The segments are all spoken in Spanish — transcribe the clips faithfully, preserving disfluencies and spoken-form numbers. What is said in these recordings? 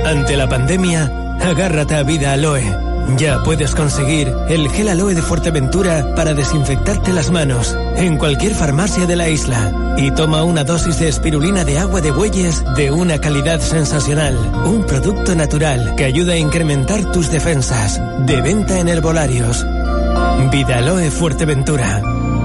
Ante la pandemia, agárrate a Vida Aloe. Ya puedes conseguir el gel aloe de Fuerteventura para desinfectarte las manos en cualquier farmacia de la isla. Y toma una dosis de espirulina de agua de bueyes de una calidad sensacional. Un producto natural que ayuda a incrementar tus defensas. De venta en herbolarios. Vida Aloe Fuerteventura.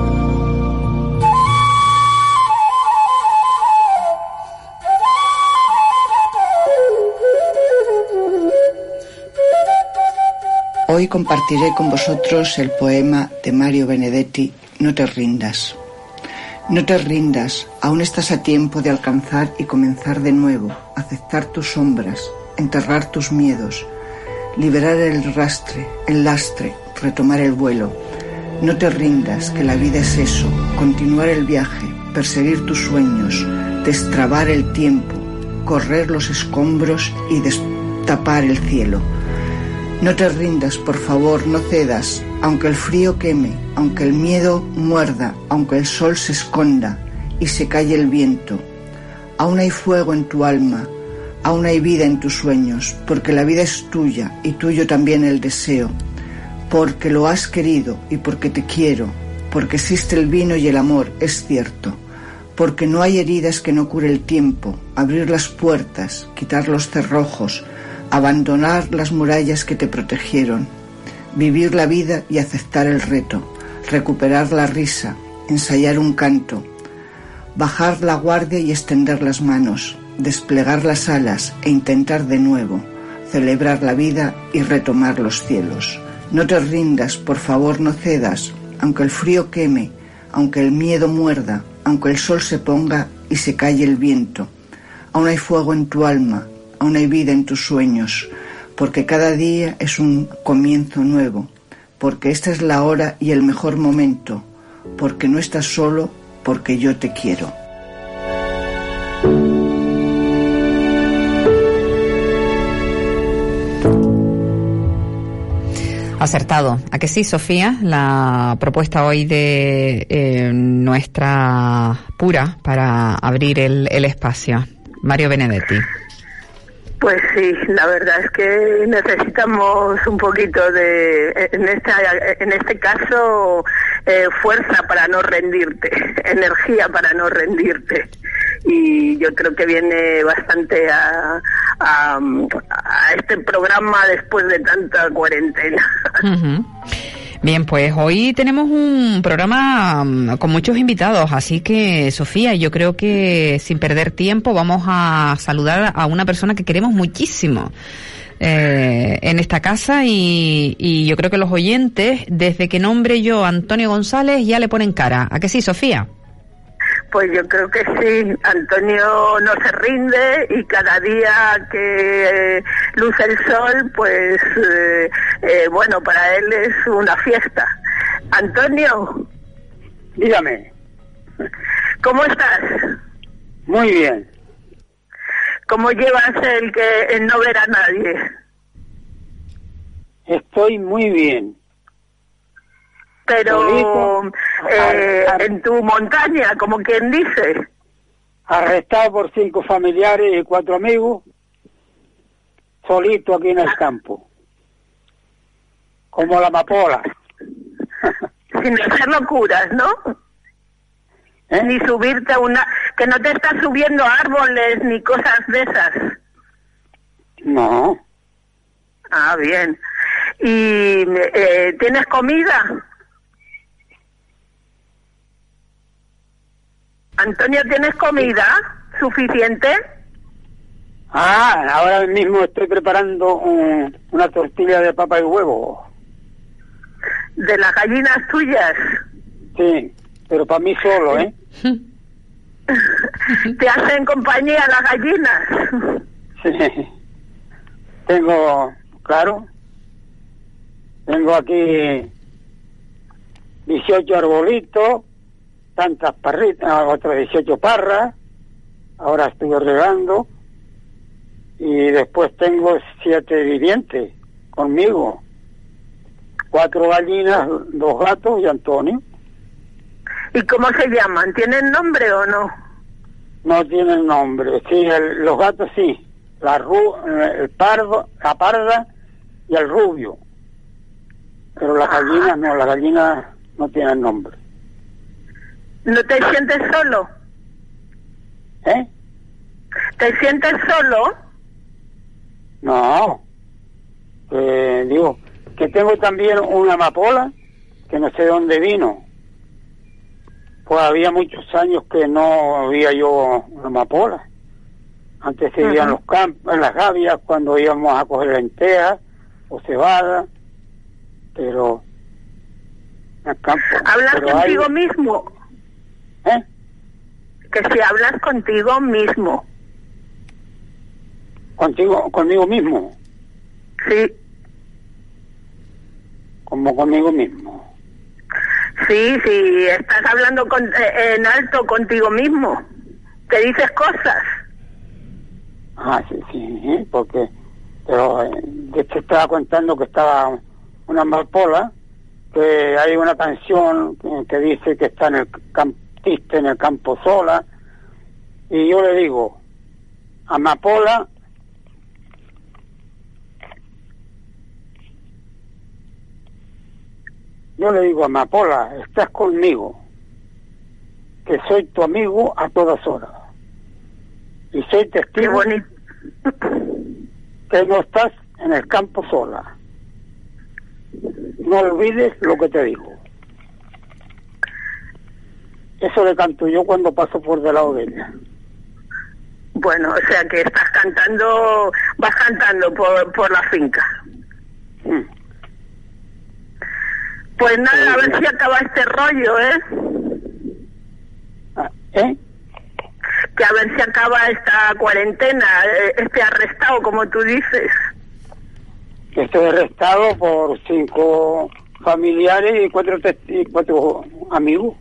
Hoy compartiré con vosotros el poema de Mario Benedetti, No te rindas. No te rindas, aún estás a tiempo de alcanzar y comenzar de nuevo, aceptar tus sombras, enterrar tus miedos, liberar el rastre, el lastre, retomar el vuelo. No te rindas, que la vida es eso, continuar el viaje, perseguir tus sueños, destrabar el tiempo, correr los escombros y destapar el cielo. No te rindas, por favor, no cedas, aunque el frío queme, aunque el miedo muerda, aunque el sol se esconda y se calle el viento. Aún hay fuego en tu alma, aún hay vida en tus sueños, porque la vida es tuya y tuyo también el deseo, porque lo has querido y porque te quiero, porque existe el vino y el amor, es cierto, porque no hay heridas que no cure el tiempo, abrir las puertas, quitar los cerrojos, abandonar las murallas que te protegieron, vivir la vida y aceptar el reto, recuperar la risa, ensayar un canto, bajar la guardia y extender las manos, desplegar las alas e intentar de nuevo, celebrar la vida y retomar los cielos. No te rindas, por favor, no cedas, aunque el frío queme, aunque el miedo muerda, aunque el sol se ponga y se calle el viento. Aún hay fuego en tu alma, aún hay vida en tus sueños, porque cada día es un comienzo nuevo, porque esta es la hora y el mejor momento, porque no estás solo, porque yo te quiero. Acertado. ¿A que sí, Sofía? La propuesta hoy de eh, nuestra Pura para abrir el, el espacio. Mario Benedetti. Pues sí, la verdad es que necesitamos un poquito de, en esta, en este caso, eh, fuerza para no rendirte, energía para no rendirte. Y yo creo que viene bastante a, a, a este programa después de tanta cuarentena. Uh-huh. Bien, pues hoy tenemos un programa con muchos invitados, así que, Sofía, yo creo que sin perder tiempo vamos a saludar a una persona que queremos muchísimo eh, en esta casa y, y yo creo que los oyentes, desde que nombre yo a Antonio González, ya le ponen cara. ¿A que sí, Sofía? Pues yo creo que sí, Antonio no se rinde y cada día que eh, luce el sol, pues eh, eh, bueno, para él es una fiesta. Antonio. Dígame. ¿Cómo estás? Muy bien. ¿Cómo llevas el que el no ver a nadie? Estoy muy bien. Pero eh, en tu montaña, como quien dice. Arrestado por cinco familiares y cuatro amigos, solito aquí en el campo, como la amapola. Sin hacer locuras, ¿no? ¿Eh? Ni subirte a una... que no te estás subiendo a árboles ni cosas de esas. No. Ah, bien. ¿Y eh, tienes comida? Antonio, ¿tienes comida suficiente? Ah, ahora mismo estoy preparando un, una tortilla de papa y huevo. ¿De las gallinas tuyas? Sí, pero para mí solo, ¿eh? ¿Te hacen compañía las gallinas? Sí. Tengo, claro, tengo aquí dieciocho arbolitos, tantas parritas, otras dieciocho parras, ahora estoy regando, y después tengo siete vivientes conmigo, cuatro gallinas, dos gatos y Antonio. ¿Y cómo se llaman? ¿Tienen nombre o no? No tienen nombre, sí, el, los gatos sí, la ru, el pardo, la parda y el rubio. Pero las gallinas no, las gallinas no tienen nombre. ¿No te sientes solo? ¿Eh? ¿Te sientes solo? No. Eh, digo, que tengo también una amapola, que no sé de dónde vino. Pues había muchos años que no había yo una amapola. Antes se veían uh-huh. los campos, en las gavias, cuando íbamos a coger lentejas o cebada, pero en el campo. ¿Hablas pero contigo hay... mismo? ¿Eh? Que si hablas contigo mismo. ¿Contigo, conmigo mismo? Sí. Como conmigo mismo. Sí, sí, estás hablando con, eh, en alto contigo mismo. Te dices cosas. Ah, sí, sí, porque pero eh, de hecho estaba contando que estaba una amapola, que hay una canción que, que dice que está en el campista en el campo sola, y yo le digo, amapola, yo le digo, amapola, estás conmigo, que soy tu amigo a todas horas, y soy testigo que no estás en el campo sola. No olvides lo que te digo. Eso le canto yo cuando paso por del lado de ella. Bueno, o sea que estás cantando, vas cantando por, por la finca. Mm. Pues nada, a ver si acaba este rollo, ¿eh? ¿Eh? Que a ver si acaba esta cuarentena, este arrestado, como tú dices. Estoy arrestado por cinco familiares y cuatro, y cuatro amigos.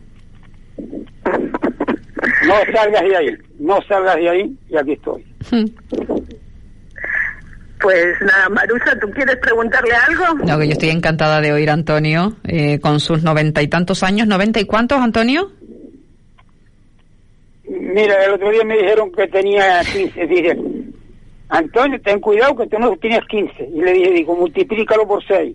No salgas de ahí, no salgas de ahí, y aquí estoy. Pues nada, Marusa, ¿tú quieres preguntarle algo? No, que yo estoy encantada de oír a Antonio, eh, con sus noventa y tantos años. ¿Noventa y cuántos, Antonio? Mira, el otro día me dijeron que tenía quince. Dije, Antonio, ten cuidado que tú no tienes quince. Y le dije, digo, multiplícalo por seis.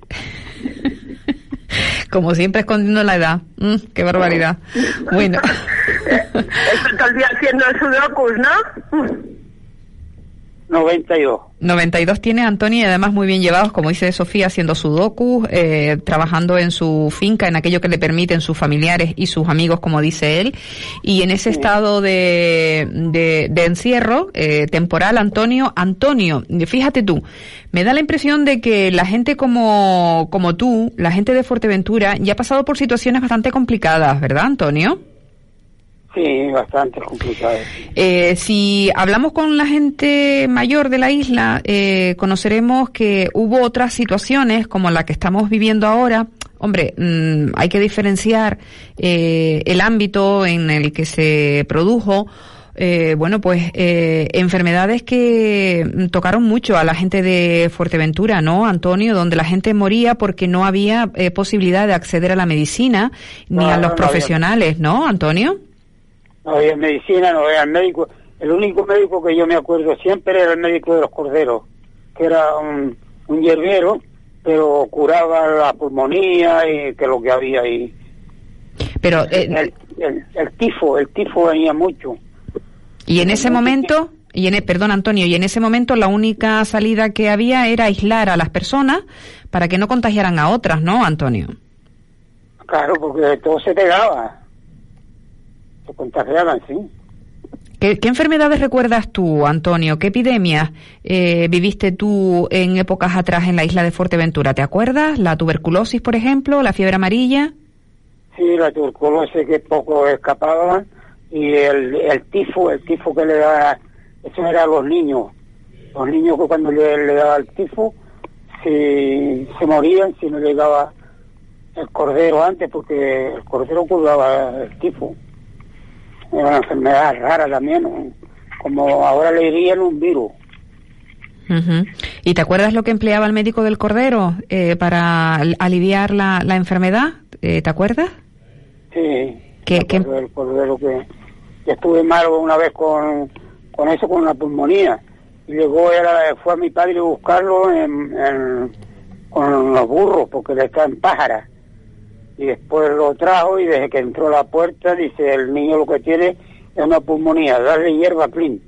Como siempre escondiendo la edad. Mm, qué barbaridad. Bueno. Esto todo el día haciendo sudokus, ¿no? noventa y dos. noventa y dos tiene Antonio, y además muy bien llevados, como dice Sofía, haciendo sudokus, eh, trabajando en su finca, en aquello que le permiten sus familiares y sus amigos, como dice él, y en ese sí. estado de, de, de encierro eh, temporal, Antonio, Antonio, fíjate tú, me da la impresión de que la gente como, como tú, la gente de Fuerteventura, ya ha pasado por situaciones bastante complicadas, ¿verdad, Antonio? Sí, bastante complicado. Eh, si hablamos con la gente mayor de la isla, eh, conoceremos que hubo otras situaciones como la que estamos viviendo ahora. Hombre, mmm, hay que diferenciar eh, el ámbito en el que se produjo. Eh, bueno, pues eh, enfermedades que tocaron mucho a la gente de Fuerteventura, ¿no, Antonio? Donde la gente moría porque no había eh, posibilidad de acceder a la medicina ni no, a los no, profesionales, no, ¿no, Antonio? No había medicina, no había médico. El único médico que yo me acuerdo siempre era el médico de los corderos, que era un, un hierbero, pero curaba la pulmonía y que lo que había ahí. Pero eh, el, el, el tifo, el tifo venía mucho. Y en ese momento, y en, perdón Antonio, y en ese momento la única salida que había era aislar a las personas para que no contagiaran a otras, ¿no, Antonio? Claro, porque todo se pegaba. Se contagiaban, sí. ¿Qué, ¿Qué enfermedades recuerdas tú, Antonio? ¿Qué epidemias eh, viviste tú en épocas atrás en la isla de Fuerteventura? ¿Te acuerdas? ¿La tuberculosis, por ejemplo? ¿La fiebre amarilla? Sí, la tuberculosis que poco escapaba, y el, el tifo, el tifo que le daba, eso era a los niños. Los niños que cuando le, le daba el tifo, si, se morían si no llegaba el cordero antes, porque el cordero curaba el tifo. Era una enfermedad rara también, ¿no? Como ahora le dirían un virus. Uh-huh. ¿Y te acuerdas lo que empleaba el médico del cordero eh, para aliviar la, la enfermedad? Eh, ¿Te acuerdas? Sí, ¿Qué, qué? El cordero que, que estuve mal una vez con, con eso, con la pulmonía, y luego era, fue a mi padre a buscarlo en, en, con los burros, porque le está en Pájara. Y después lo trajo, y desde que entró a la puerta, dice, el niño lo que tiene es una pulmonía, darle hierba clean.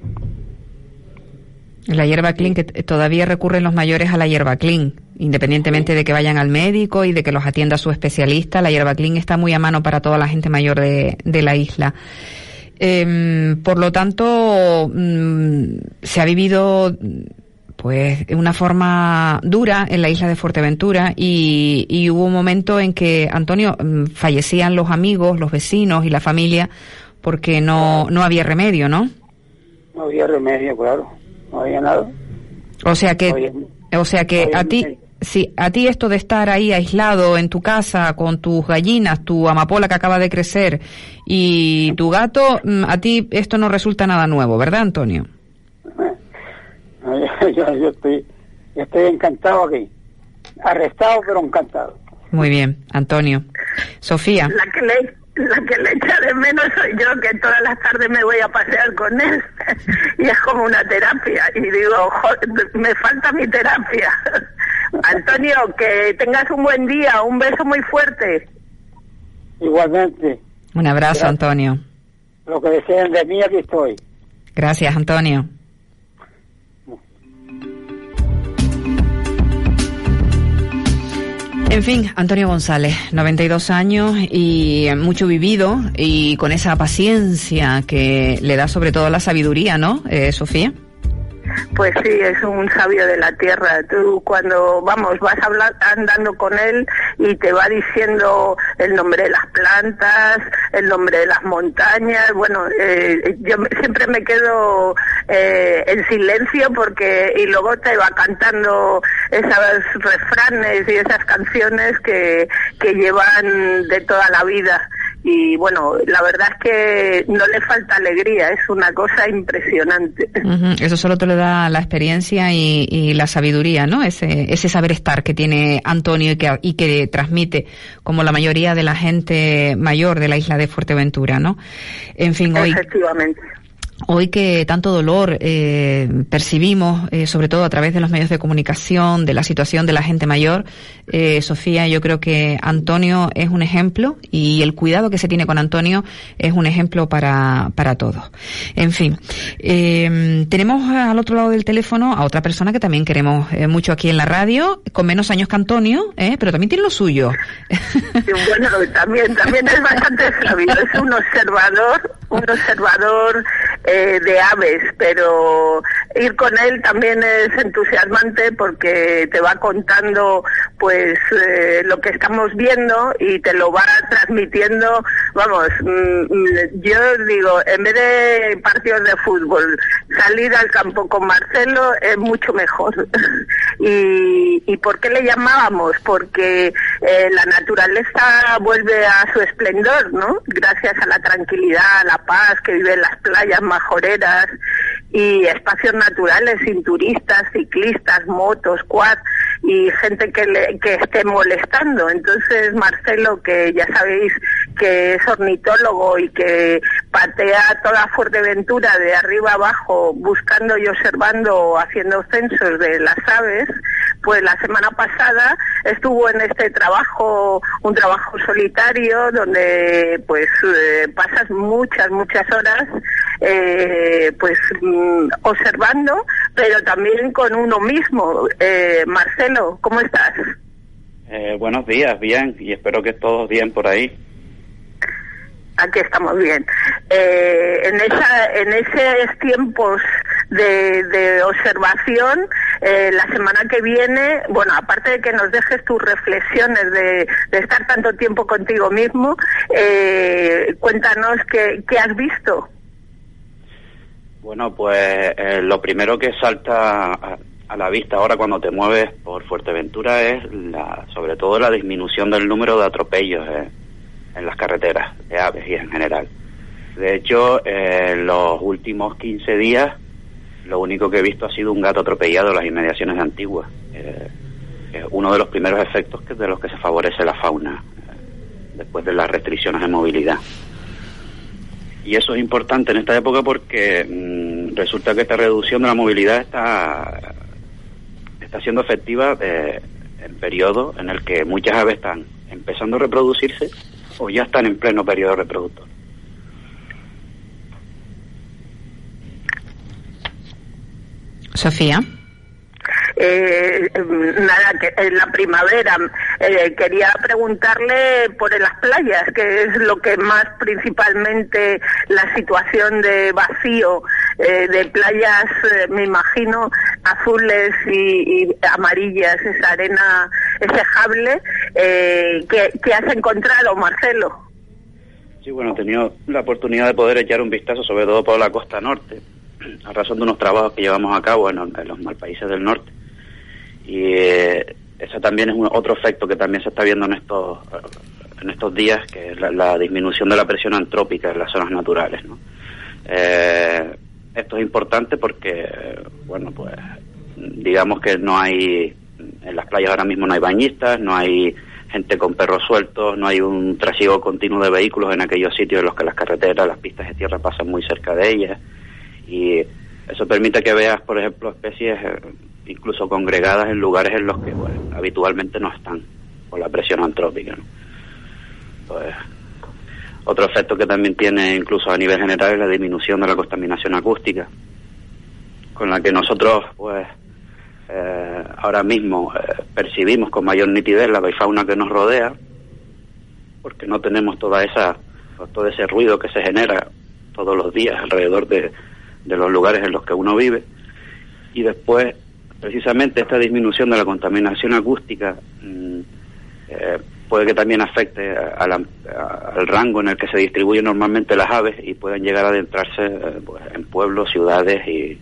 La hierba clean, que todavía recurren los mayores a la hierba clean, independientemente de que vayan al médico y de que los atienda su especialista. La hierba clean está muy a mano para toda la gente mayor de, de la isla. Eh, por lo tanto, mmm, se ha vivido pues de una forma dura en la isla de Fuerteventura, y, y hubo un momento en que, Antonio, fallecían los amigos, los vecinos y la familia porque no, no había remedio, ¿no? No había remedio, claro. No había nada. O sea que, no había, o sea que no a ti, remedio. sí, a ti esto de estar ahí aislado en tu casa con tus gallinas, tu amapola que acaba de crecer y tu gato, a ti esto no resulta nada nuevo, ¿verdad, Antonio? Yo, yo, yo estoy, yo estoy encantado aquí, arrestado pero encantado. Muy bien, Antonio. Sofía. La que le, la que le echa de menos soy yo, que todas las tardes me voy a pasear con él y es como una terapia, y digo, joder, me falta mi terapia. Antonio, que tengas un buen día, un beso muy fuerte. Igualmente. Un abrazo, Gracias. Antonio. Lo que deseen de mí, aquí estoy. Gracias, Antonio. En fin, Antonio González, noventa y dos años y mucho vivido, y con esa paciencia que le da sobre todo la sabiduría, ¿no, eh, Sofía? Pues sí, es un sabio de la tierra. Tú cuando, vamos, vas hablar, andando con él y te va diciendo el nombre de las plantas, el nombre de las montañas. Bueno, eh, yo siempre me quedo eh, en silencio porque, y luego te va cantando esos refranes y esas canciones que, que llevan de toda la vida. Y bueno, la verdad es que no le falta alegría, es una cosa impresionante. Uh-huh. Eso solo te lo da la experiencia y, y la sabiduría, ¿no? Ese, ese saber estar que tiene Antonio y que, y que transmite, como la mayoría de la gente mayor de la isla de Fuerteventura, ¿no? En fin, hoy... Efectivamente. Hoy que tanto dolor eh, percibimos, eh, sobre todo a través de los medios de comunicación, de la situación de la gente mayor, eh, Sofía, yo creo que Antonio es un ejemplo, y el cuidado que se tiene con Antonio es un ejemplo para, para todos. En fin, eh, tenemos al otro lado del teléfono a otra persona que también queremos eh, mucho aquí en la radio, con menos años que Antonio, eh, pero también tiene lo suyo. Sí, bueno, también, también es bastante sabio, es un observador, un observador Eh, de aves, pero ir con él también es entusiasmante porque te va contando pues eh, lo que estamos viendo y te lo va transmitiendo. Vamos, mmm, yo digo, en vez de partidos de fútbol, salir al campo con Marcelo es mucho mejor. y, ¿Y por qué le llamábamos? Porque eh, la naturaleza vuelve a su esplendor, ¿no? Gracias a la tranquilidad, a la paz que vive en las playas majoreras y espacios naturales sin turistas, ciclistas, motos, quad y gente que le, que esté molestando. Entonces Marcelo, que ya sabéis que es ornitólogo y que patea toda Fuerteventura de arriba abajo buscando y observando, haciendo censos de las aves, pues la semana pasada estuvo en este trabajo, un trabajo solitario donde pues eh, pasas muchas, muchas horas eh, pues mm, observando, pero también con uno mismo. Eh, Marcelo, ¿cómo estás? Eh, buenos días, bien, y espero que todos bien por ahí. Aquí estamos bien. Eh, en esa, en esos tiempos de, de observación, eh, la semana que viene, bueno, aparte de que nos dejes tus reflexiones de, de estar tanto tiempo contigo mismo, eh, cuéntanos qué, qué has visto. Bueno, pues eh, lo primero que salta a, a la vista ahora cuando te mueves por Fuerteventura es la, sobre todo la disminución del número de atropellos eh, en las carreteras de aves y en general. De hecho, eh, en los últimos quince días, lo único que he visto ha sido un gato atropellado en las inmediaciones de Antigua. Eh, es uno de los primeros efectos que, de los que se favorece la fauna, eh, después de las restricciones de movilidad. Y eso es importante en esta época porque mmm, resulta que esta reducción de la movilidad está, está siendo efectiva eh, en periodos en el que muchas aves están empezando a reproducirse o ya están en pleno periodo reproductor. Sofía. Eh, nada, que en la primavera eh, quería preguntarle por las playas, que es lo que más principalmente la situación de vacío eh, de playas, eh, me imagino, azules y, y amarillas, esa arena, ese jable, eh, ¿qué, ¿qué has encontrado, Marcelo? Sí, bueno, he tenido la oportunidad de poder echar un vistazo, sobre todo por la costa norte, a razón de unos trabajos que llevamos a cabo en, en los países del norte. Y eh, eso también es un, otro efecto que también se está viendo en estos en estos días, que es la, la disminución de la presión antrópica en las zonas naturales, ¿no? Eh, esto es importante porque, bueno, pues digamos que no hay, en las playas ahora mismo no hay bañistas, no hay gente con perros sueltos, no hay un trasiego continuo de vehículos en aquellos sitios en los que las carreteras, las pistas de tierra pasan muy cerca de ellas, y eso permite que veas, por ejemplo, especies eh, incluso congregadas en lugares en los que, bueno, habitualmente no están por la presión antrópica, ¿no? Pues, otro efecto que también tiene incluso a nivel general es la disminución de la contaminación acústica, con la que nosotros, pues, eh, ahora mismo eh, percibimos con mayor nitidez la avifauna que nos rodea, porque no tenemos toda esa, todo ese ruido que se genera todos los días alrededor de, de los lugares en los que uno vive. Y después, precisamente esta disminución de la contaminación acústica mmm, eh, puede que también afecte a la, a, al rango en el que se distribuyen normalmente las aves y pueden llegar a adentrarse eh, pues, en pueblos, ciudades y,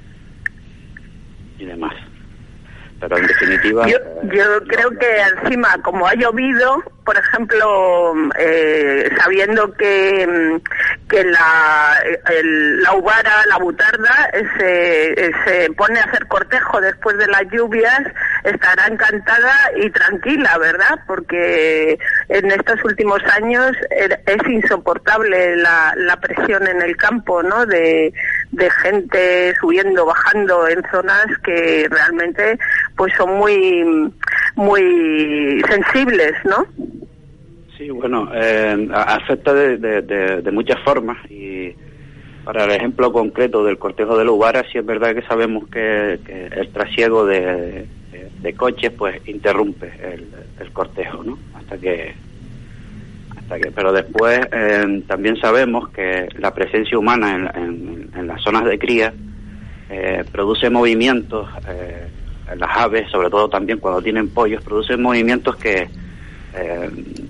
y demás. Pero en definitiva... Yo, eh, yo creo que encima, como ha llovido, por ejemplo, eh, sabiendo que, que la, el, la uvara, la butarda, se, se pone a hacer cortejo después de las lluvias, estará encantada y tranquila, ¿verdad? Porque en estos últimos años es insoportable la, la presión en el campo, ¿no? De, de gente subiendo, bajando en zonas que realmente pues son muy muy sensibles, ¿no? Sí, bueno, eh, afecta de, de, de, de muchas formas, y para el ejemplo concreto del cortejo de la uvara, sí es verdad que sabemos que, que el trasiego de, de, de coches pues interrumpe el, el cortejo, ¿no? Hasta que, hasta que, pero después eh, también sabemos que la presencia humana en, en, en las zonas de cría eh, produce movimientos, eh, en las aves, sobre todo también cuando tienen pollos, producen movimientos que eh,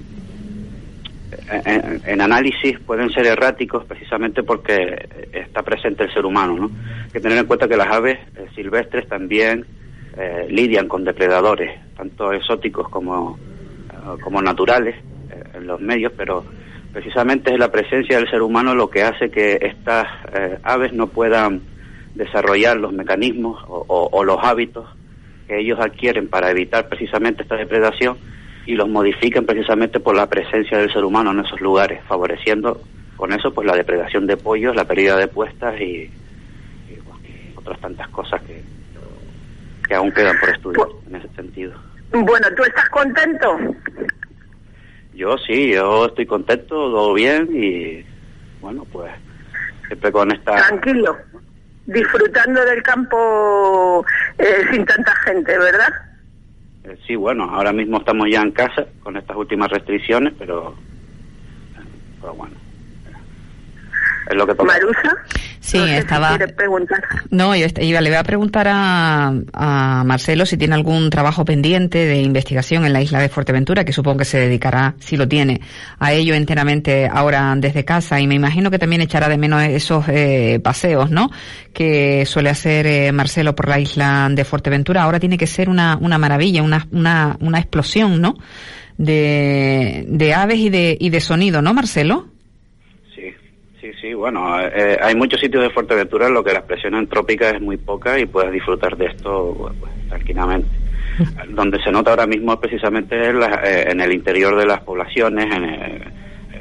En, en análisis pueden ser erráticos precisamente porque está presente el ser humano, ¿no? Hay que tener en cuenta que las aves eh, silvestres también eh, lidian con depredadores, tanto exóticos como, uh, como naturales eh, en los medios, pero precisamente es la presencia del ser humano lo que hace que estas eh, aves no puedan desarrollar los mecanismos o, o, o los hábitos que ellos adquieren para evitar precisamente esta depredación, y los modifican precisamente por la presencia del ser humano en esos lugares, favoreciendo con eso pues la depredación de pollos, la pérdida de puestas y, y bueno, otras tantas cosas que, que aún quedan por estudiar en ese sentido. Bueno, ¿tú estás contento? Yo sí, yo estoy contento, todo bien, y bueno, pues siempre con esta... Tranquilo, disfrutando del campo eh, sin tanta gente, ¿verdad? Sí, bueno, ahora mismo estamos ya en casa con estas últimas restricciones, pero, pero bueno, es lo que toca. ¿Marusa? Sí, no sé estaba... Si quiere preguntar. No, yo iba, le voy a preguntar a, a Marcelo si tiene algún trabajo pendiente de investigación en la isla de Fuerteventura, que supongo que se dedicará, si lo tiene, a ello enteramente ahora desde casa, y me imagino que también echará de menos esos eh, paseos, ¿no?, que suele hacer eh, Marcelo por la isla de Fuerteventura. Ahora tiene que ser una, una maravilla, una, una, una explosión, ¿no?, de, de aves y de, y de sonido, ¿no, Marcelo? Sí, sí, bueno, eh, hay muchos sitios de Fuerteventura en los que la presión antrópica es muy poca y puedes disfrutar de esto pues, tranquilamente. Donde se nota ahora mismo precisamente en, la, eh, en el interior de las poblaciones, en el, eh,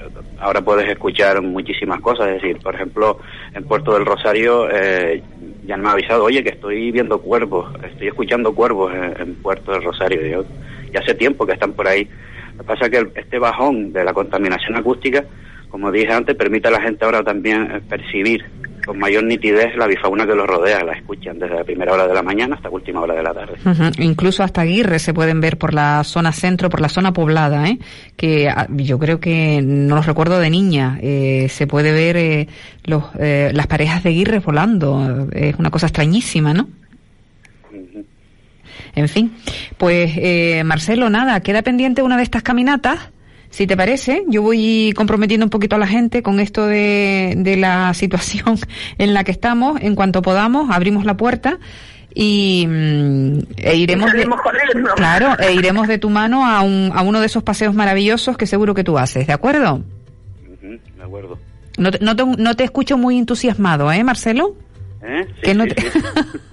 ahora puedes escuchar muchísimas cosas, es decir, por ejemplo, en Puerto del Rosario eh, ya me ha avisado, oye, que estoy viendo cuervos, estoy escuchando cuervos en, en Puerto del Rosario, yo, ya hace tiempo que están por ahí. Lo que pasa es que este bajón de la contaminación acústica, como dije antes, permite a la gente ahora también percibir con mayor nitidez la bifauna que los rodea, la escuchan desde la primera hora de la mañana hasta la última hora de la tarde. Uh-huh. Incluso hasta aguirres se pueden ver por la zona centro, por la zona poblada, ¿eh? Que yo creo que, no los recuerdo de niña, eh, se puede ver eh, los, eh, las parejas de aguirres volando, es una cosa extrañísima, ¿no? Uh-huh. En fin, pues eh, Marcelo, nada, queda pendiente una de estas caminatas. Si te parece, yo voy comprometiendo un poquito a la gente con esto de, de la situación en la que estamos. En cuanto podamos, abrimos la puerta y e iremos de, claro, e iremos de tu mano a, un, a uno de esos paseos maravillosos que seguro que tú haces, ¿de acuerdo? Uh-huh, de acuerdo. No te, no, te, no te escucho muy entusiasmado, ¿eh, Marcelo? ¿Eh? Sí, que sí, no te... sí.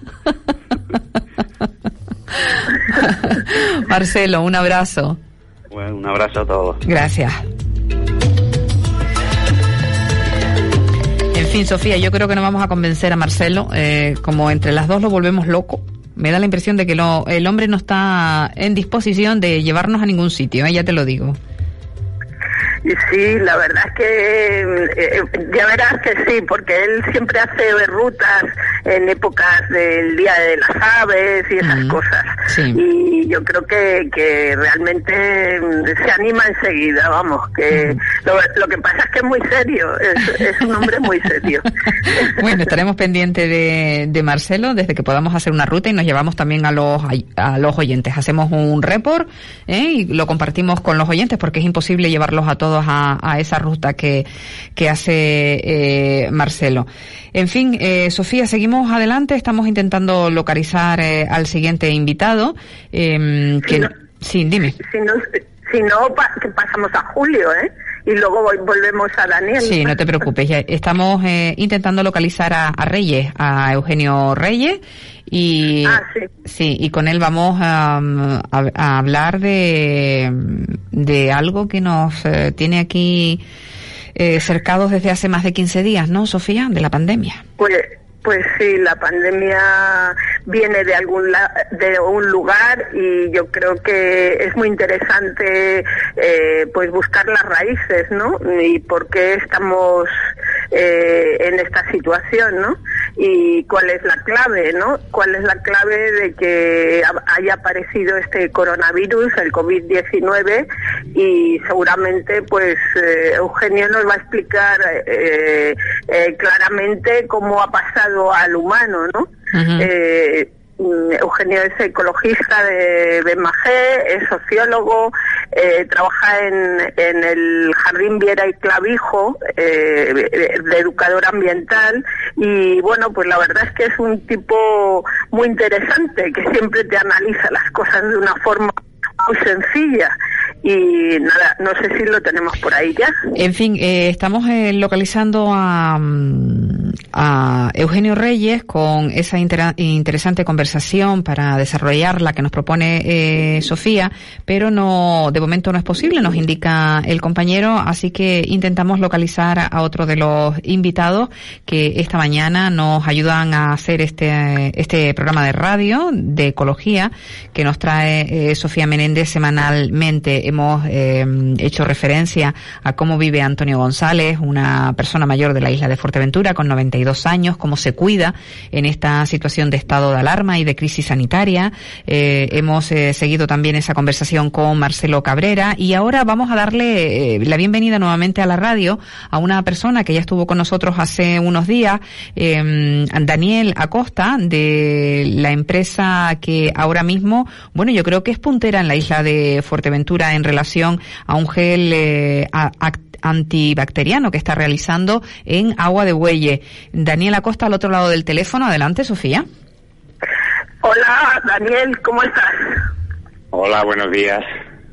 Marcelo, un abrazo. Bueno, un abrazo a todos. Gracias. En fin, Sofía, yo creo que no vamos a convencer a Marcelo. Eh, como entre las dos lo volvemos loco. Me da la impresión de que lo, el hombre no está en disposición de llevarnos a ningún sitio, ¿eh? Ya te lo digo. Y sí, la verdad es que eh, ya verás que sí, porque él siempre hace rutas en épocas del Día de las Aves y esas mm, cosas. Sí. Y yo creo que, que realmente se anima enseguida, vamos, que mm. lo, lo que pasa es que es muy serio, es, es un hombre muy serio. Bueno, estaremos pendientes de, de Marcelo desde que podamos hacer una ruta y nos llevamos también a los a los oyentes. Hacemos un report ¿eh? y lo compartimos con los oyentes porque es imposible llevarlos a todos A, a esa ruta que, que hace eh, Marcelo. En fin, eh, Sofía, seguimos adelante, estamos intentando localizar eh, al siguiente invitado. Eh, que, si no, sí, dime. Si no, si no pa, que pasamos a Julio, ¿eh? Y luego volvemos a Daniel. Sí, no te preocupes, ya estamos eh, intentando localizar a, a Reyes, a Eugenio Reyes. Y ah, sí. sí, y con él vamos a, a, a hablar de, de algo que nos eh, tiene aquí eh, cercados desde hace más de quince días, ¿no, Sofía? De la pandemia. Pues, pues sí, la pandemia viene de algún la, de un lugar y yo creo que es muy interesante eh, pues buscar las raíces, ¿no? Y por qué estamos eh, en esta situación, ¿no? Y cuál es la clave, ¿no? Cuál es la clave de que haya aparecido este coronavirus, el covid diecinueve, y seguramente pues eh, Eugenio nos va a explicar eh, eh, claramente cómo ha pasado al humano, ¿no? Uh-huh. Eh, Eugenio es ecologista de Benmajé, es sociólogo, eh, trabaja en, en el Jardín Viera y Clavijo, eh, de educador ambiental, y bueno, pues la verdad es que es un tipo muy interesante, que siempre te analiza las cosas de una forma muy sencilla. Y nada, no sé si lo tenemos por ahí ya. En fin, eh, estamos eh, localizando a, a Eugenio Reyes con esa inter- interesante conversación para desarrollarla que nos propone eh, Sofía, pero no, de momento no es posible, nos indica el compañero, así que intentamos localizar a otro de los invitados que esta mañana nos ayudan a hacer este, este programa de radio de ecología que nos trae eh, Sofía Menéndez semanalmente. Hemos eh, hecho referencia a cómo vive Antonio González, una persona mayor de la isla de Fuerteventura con noventa y dos años, cómo se cuida en esta situación de estado de alarma y de crisis sanitaria. Eh, hemos eh, seguido también esa conversación con Marcelo Cabrera y ahora vamos a darle eh, la bienvenida nuevamente a la radio a una persona que ya estuvo con nosotros hace unos días, eh, Daniel Acosta, de la empresa que ahora mismo, bueno, yo creo que es puntera en la isla de Fuerteventura en relación a un gel eh, a, a, antibacteriano que está realizando en agua de bueye. Daniel Acosta al otro lado del teléfono. Adelante, Sofía. Hola, Daniel, ¿cómo estás? Hola, buenos días.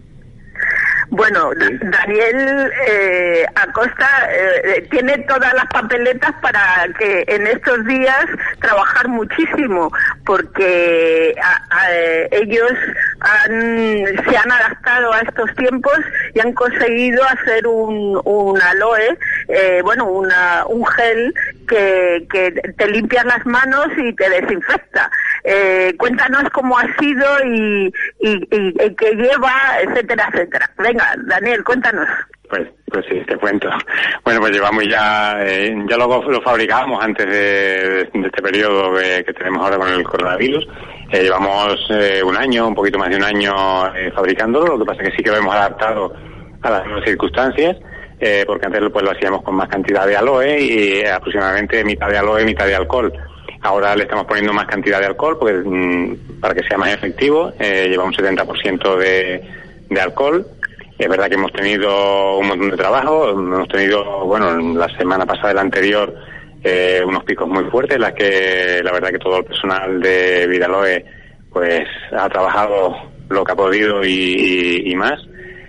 Bueno, sí. Daniel eh, Acosta eh, tiene todas las papeletas para que en estos días trabajar muchísimo, porque a, a, ellos han, se han adaptado a estos tiempos y han conseguido hacer un, un aloe, eh, bueno, una, un gel que, que te limpia las manos y te desinfecta. Eh, cuéntanos cómo ha sido y, y, y, y qué lleva, etcétera, etcétera. Venga, Daniel, cuéntanos. Pues, pues sí, te cuento. Bueno, pues llevamos ya, eh, ya lo, lo fabricábamos antes de, de este periodo que, que tenemos ahora con el coronavirus. Eh, llevamos eh, un año, un poquito más de un año eh, fabricándolo. Lo que pasa es que sí que lo hemos adaptado a las nuevas circunstancias, eh, porque antes pues lo hacíamos con más cantidad de aloe y eh, aproximadamente mitad de aloe, mitad de alcohol. Ahora le estamos poniendo más cantidad de alcohol porque, mmm, para que sea más efectivo. Eh, lleva un setenta por ciento de, de alcohol. Es verdad que hemos tenido un montón de trabajo, hemos tenido, bueno, en la semana pasada y la anterior, eh, unos picos muy fuertes, en las que la verdad que todo el personal de Vidaloe pues ha trabajado lo que ha podido y, y, y más.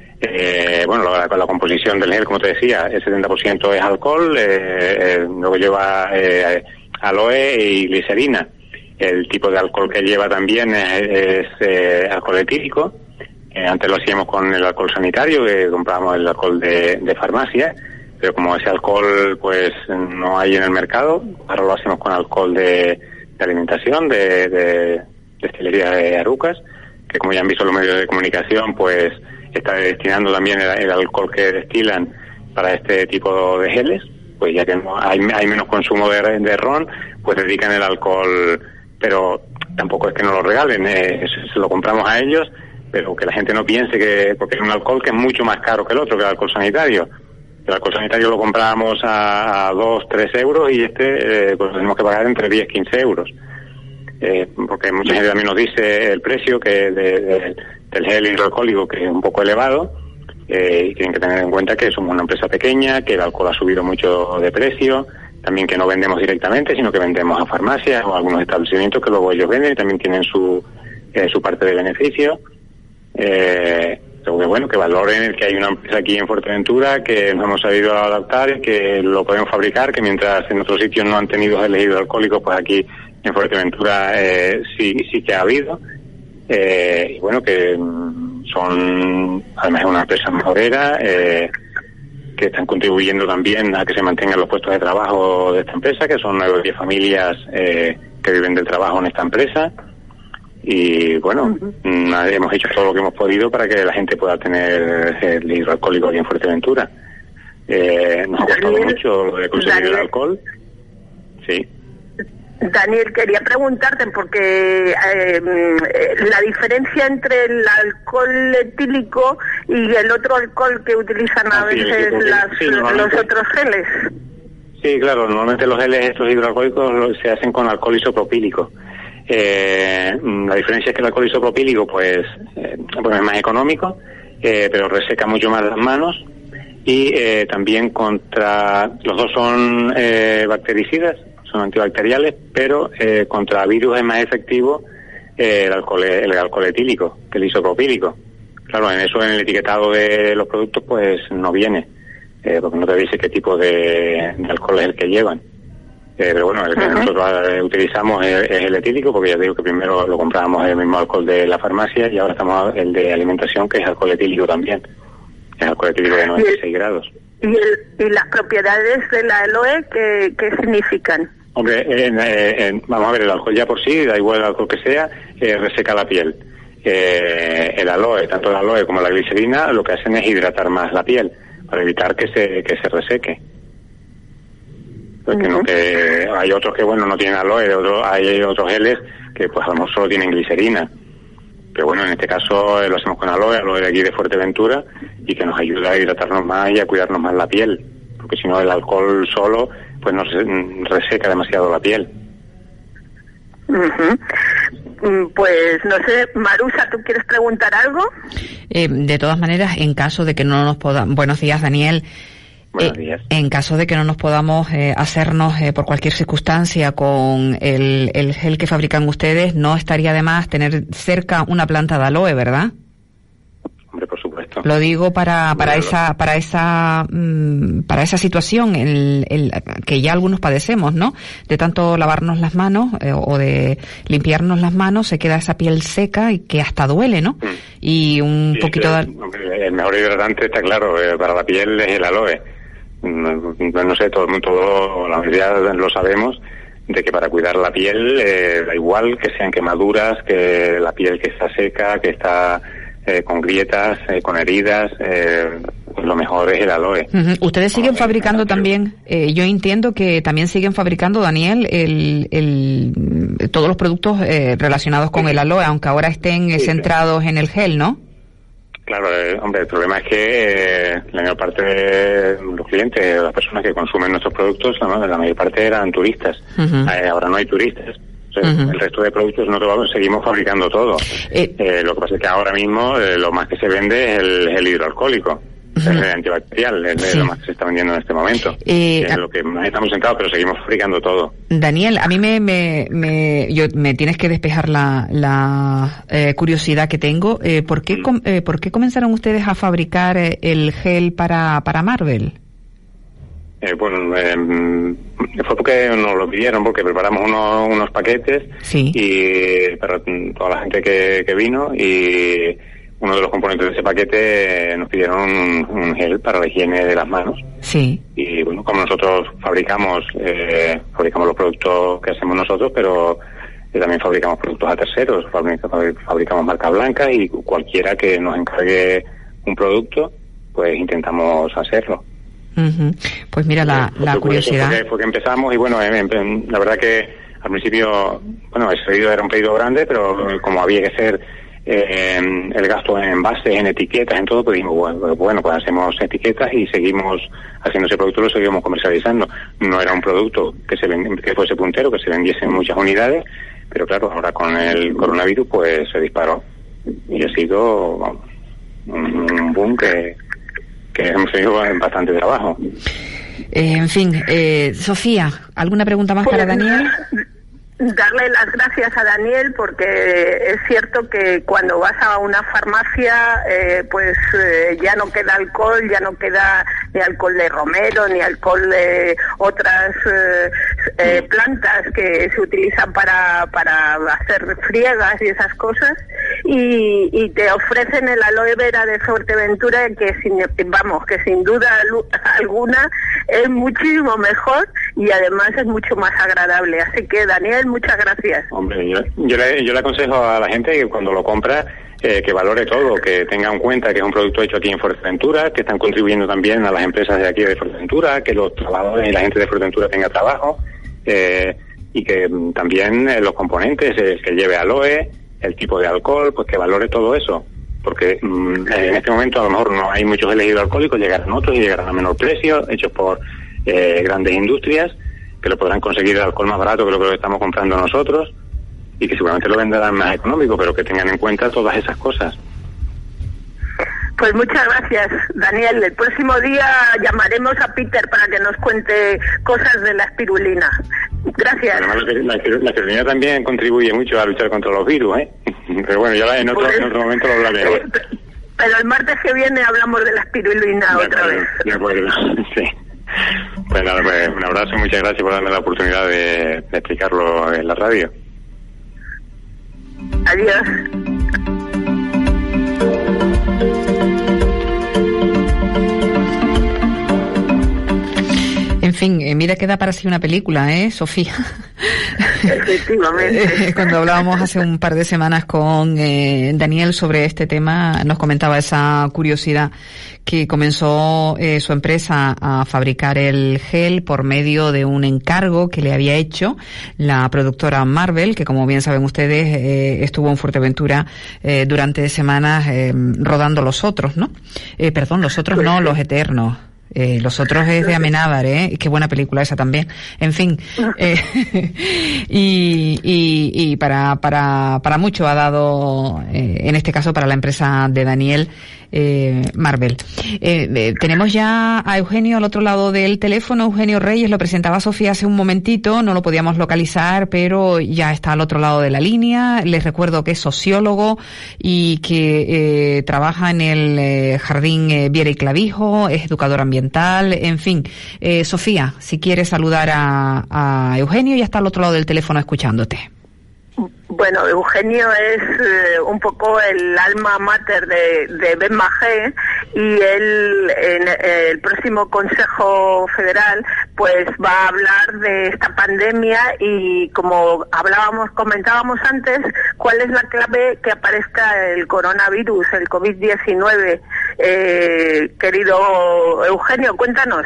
Eh, bueno, la, la composición del gel, como te decía, el setenta por ciento es alcohol, eh, eh, luego lleva eh, aloe y glicerina. El tipo de alcohol que lleva también es, es eh, alcohol etílico. Eh, antes lo hacíamos con el alcohol sanitario, que comprábamos el alcohol de, de farmacia, pero como ese alcohol pues no hay en el mercado, ahora lo hacemos con alcohol de, de alimentación, de, de destilería de Arucas, que como ya han visto los medios de comunicación, pues está destinando también el, el alcohol que destilan para este tipo de geles, pues ya que no hay, hay menos consumo de, de ron, pues dedican el alcohol, pero tampoco es que nos lo regalen, eh, se, se lo compramos a ellos, pero que la gente no piense que, porque es un alcohol que es mucho más caro que el otro, que el alcohol sanitario. El alcohol sanitario lo comprábamos a, a dos, tres euros y este eh, pues tenemos que pagar entre diez, quince euros. Eh, porque mucha gente también nos dice el precio que de, de, del gel hidroalcohólico, que es un poco elevado, eh, y tienen que tener en cuenta que somos una empresa pequeña, que el alcohol ha subido mucho de precio, también que no vendemos directamente, sino que vendemos a farmacias o a algunos establecimientos que luego ellos venden y también tienen su, eh, su parte de beneficio. Eh, que bueno, que valoren que hay una empresa aquí en Fuerteventura que nos hemos sabido adaptar, que lo podemos fabricar, que mientras en otros sitios no han tenido geles hidroalcohólicos, pues aquí en Fuerteventura eh, sí sí que ha habido. Eh, y bueno, que son además una empresa mejorera, eh, que están contribuyendo también a que se mantengan los puestos de trabajo de esta empresa, que son nueve o diez familias eh, que viven del trabajo en esta empresa. Y bueno, uh-huh. hemos hecho todo lo que hemos podido para que la gente pueda tener el hidroalcohólico aquí en Fuerteventura. Eh, nos ha costado Daniel, mucho lo de conseguir Daniel, el alcohol. Sí. Daniel, quería preguntarte, porque eh, la diferencia entre el alcohol etílico y el otro alcohol que utilizan a ah, veces sí, las, sí, los otros geles. Sí, claro, normalmente los geles estos hidroalcohólicos se hacen con alcohol isopropílico. Eh, la diferencia es que el alcohol isopropílico pues, eh, pues es más económico, eh, pero reseca mucho más las manos y eh, también contra, los dos son eh, bactericidas, son antibacteriales, pero eh, contra virus es más efectivo eh, el alcohol el alcohol etílico que el isopropílico. Claro, en eso en el etiquetado de los productos pues no viene, eh, porque no te dice qué tipo de, de alcohol es el que llevan. Eh, pero bueno, el que uh-huh. nosotros eh, utilizamos es, es el etílico, porque ya te digo que primero lo comprábamos el mismo alcohol de la farmacia y ahora estamos el de alimentación, que es alcohol etílico también. Es alcohol etílico de noventa y seis grados. ¿Y, el, y las propiedades de la aloe qué, qué significan? Hombre, eh, eh, vamos a ver, el alcohol ya por sí, da igual el alcohol que sea, eh, reseca la piel. Eh, el aloe, tanto el aloe como la glicerina, lo que hacen es hidratar más la piel, para evitar que se, que se reseque. Porque uh-huh. no, que hay otros que bueno no tienen aloe, otros, hay otros geles que pues a lo mejor solo tienen glicerina, pero bueno, en este caso eh, lo hacemos con aloe, aloe de aquí de Fuerteventura, y que nos ayuda a hidratarnos más y a cuidarnos más la piel, porque si no el alcohol solo pues nos reseca demasiado la piel. Uh-huh. Pues no sé, Marusa, ¿tú quieres preguntar algo? Eh, de todas maneras, en caso de que no nos podamos... Buenos días, Daniel. Buenos días. Eh, en caso de que no nos podamos eh, hacernos eh, por cualquier circunstancia con el, el gel que fabrican ustedes, no estaría de más tener cerca una planta de aloe, ¿verdad? Hombre, por supuesto. correcto. Lo digo para para bueno, esa para esa mmm, para esa situación el, el que ya algunos padecemos, ¿no? De tanto lavarnos las manos eh, o de limpiarnos las manos, se queda esa piel seca y que hasta duele, ¿no? Mm. Y un sí, poquito de... El mejor hidratante está claro, eh, para la piel es el aloe. No, no sé, todo, todo la mayoría lo sabemos, de que para cuidar la piel eh, da igual que sean quemaduras, que la piel que está seca, que está eh, con grietas, eh, con heridas, eh, pues lo mejor es el aloe. Uh-huh. Ustedes siguen Como fabricando también, eh, yo entiendo que también siguen fabricando, Daniel, el, el todos los productos eh, relacionados con sí. el aloe, aunque ahora estén sí, centrados sí. en el gel, ¿no? Claro, eh, hombre, el problema es que eh, la mayor parte de los clientes, las personas que consumen nuestros productos, la, la mayor parte eran turistas. Uh-huh. Eh, ahora no hay turistas. O sea, uh-huh. El resto de productos nosotros seguimos fabricando todo. Eh, eh, lo que pasa es que ahora mismo eh, lo más que se vende es el, el hidroalcohólico. Uh-huh. El antibacterial, es sí. lo más que se está vendiendo en este momento. Eh, es lo que más estamos sentados, pero seguimos fabricando todo. Daniel, a mí me me me, yo, me tienes que despejar la, la eh, curiosidad que tengo. Eh, ¿por qué com, eh, ¿Por qué comenzaron ustedes a fabricar eh, el gel para para Marvel? Eh, bueno, eh, fue porque nos lo pidieron, porque preparamos unos, unos paquetes sí. y para toda la gente que, que vino, y uno de los componentes de ese paquete nos pidieron un, un gel para la higiene de las manos. Sí. Y bueno, como nosotros fabricamos, eh, fabricamos los productos que hacemos nosotros, pero eh, también fabricamos productos a terceros, fabricamos, fabricamos marca blanca, y cualquiera que nos encargue un producto, pues intentamos hacerlo. Uh-huh. Pues mira, la, la curiosidad. Fue que, fue que empezamos, y bueno, en, en, la verdad que al principio, bueno, ese pedido era un pedido grande, pero como había que hacer eh, el gasto en envases, en etiquetas, en todo, pues dijimos, bueno, bueno, pues hacemos etiquetas y seguimos haciendo ese producto, lo seguimos comercializando. No era un producto que se vend- que fuese puntero, que se vendiese en muchas unidades, pero claro, ahora con el coronavirus pues se disparó y ha sido, vamos, un boom que, que hemos tenido bastante trabajo. Eh, en fin, eh, Sofía, ¿alguna pregunta más para Daniel? Darle las gracias a Daniel, porque es cierto que cuando vas a una farmacia eh, pues eh, ya no queda alcohol, ya no queda ni alcohol de romero, ni alcohol de otras eh, eh, plantas que se utilizan para, para hacer friegas y esas cosas, y, y te ofrecen el aloe vera de Fuerteventura, que sin, vamos, que sin duda alguna es muchísimo mejor y además es mucho más agradable. Así que, Daniel, muchas gracias. Hombre, yo, yo, le, yo le aconsejo a la gente que cuando lo compra, eh, que valore todo, que tenga en cuenta que es un producto hecho aquí en Fuerteventura, que están contribuyendo también a las empresas de aquí de Fuerteventura, que los trabajadores y la gente de Fuerteventura tenga trabajo, eh, y que mm, también eh, los componentes, eh, que lleve aloe, el tipo de alcohol, pues que valore todo eso. Porque mm, en este momento a lo mejor no hay muchos geles hidroalcohólicos, llegarán otros y llegarán a menor precio, hechos por eh, grandes industrias, que lo podrán conseguir el alcohol más barato que lo que lo estamos comprando nosotros, y que seguramente lo venderán más económico, pero que tengan en cuenta todas esas cosas. Pues muchas gracias, Daniel. El próximo día llamaremos a Peter para que nos cuente cosas de la espirulina. Gracias. Además, la, la, la espirulina también contribuye mucho a luchar contra los virus, ¿eh? Pero bueno, ya en otro, pues, en otro momento lo hablaremos. Eh, pero el martes que viene hablamos de la espirulina de otra acuerdo, vez. De acuerdo, sí. Pues nada, pues un abrazo y muchas gracias por darme la oportunidad de, de explicarlo en la radio. Adiós. En fin, eh, mira que da para sí una película, ¿eh, Sofía? Efectivamente. Cuando hablábamos hace un par de semanas con eh, Daniel sobre este tema, nos comentaba esa curiosidad que comenzó eh, su empresa a fabricar el gel por medio de un encargo que le había hecho la productora Marvel, que como bien saben ustedes eh, estuvo en Fuerteventura eh, durante semanas eh, rodando Los Otros, ¿no? Eh, perdón, Los Otros no, Los Eternos. Eh, los otros es de Amenábar, ¿eh? Qué buena película esa también. En fin, eh, y, y, y para, para, para mucho ha dado, eh, en este caso para la empresa de Daniel, eh, Marvel. Eh, eh, tenemos ya a Eugenio al otro lado del teléfono. Eugenio Reyes, lo presentaba Sofía hace un momentito, no lo podíamos localizar, pero ya está al otro lado de la línea. Les recuerdo que es sociólogo y que eh, trabaja en el eh, Jardín eh, Viera y Clavijo, es educador ambiental, en fin. Eh, Sofía, si quieres saludar a, a Eugenio, ya está al otro lado del teléfono escuchándote. Bueno, Eugenio es eh, un poco el alma mater de, de Ben Majé, y él en eh, el próximo Consejo Federal pues va a hablar de esta pandemia y, como hablábamos, comentábamos antes, cuál es la clave que aparezca el coronavirus, el covid diecinueve. Eh, querido Eugenio, cuéntanos.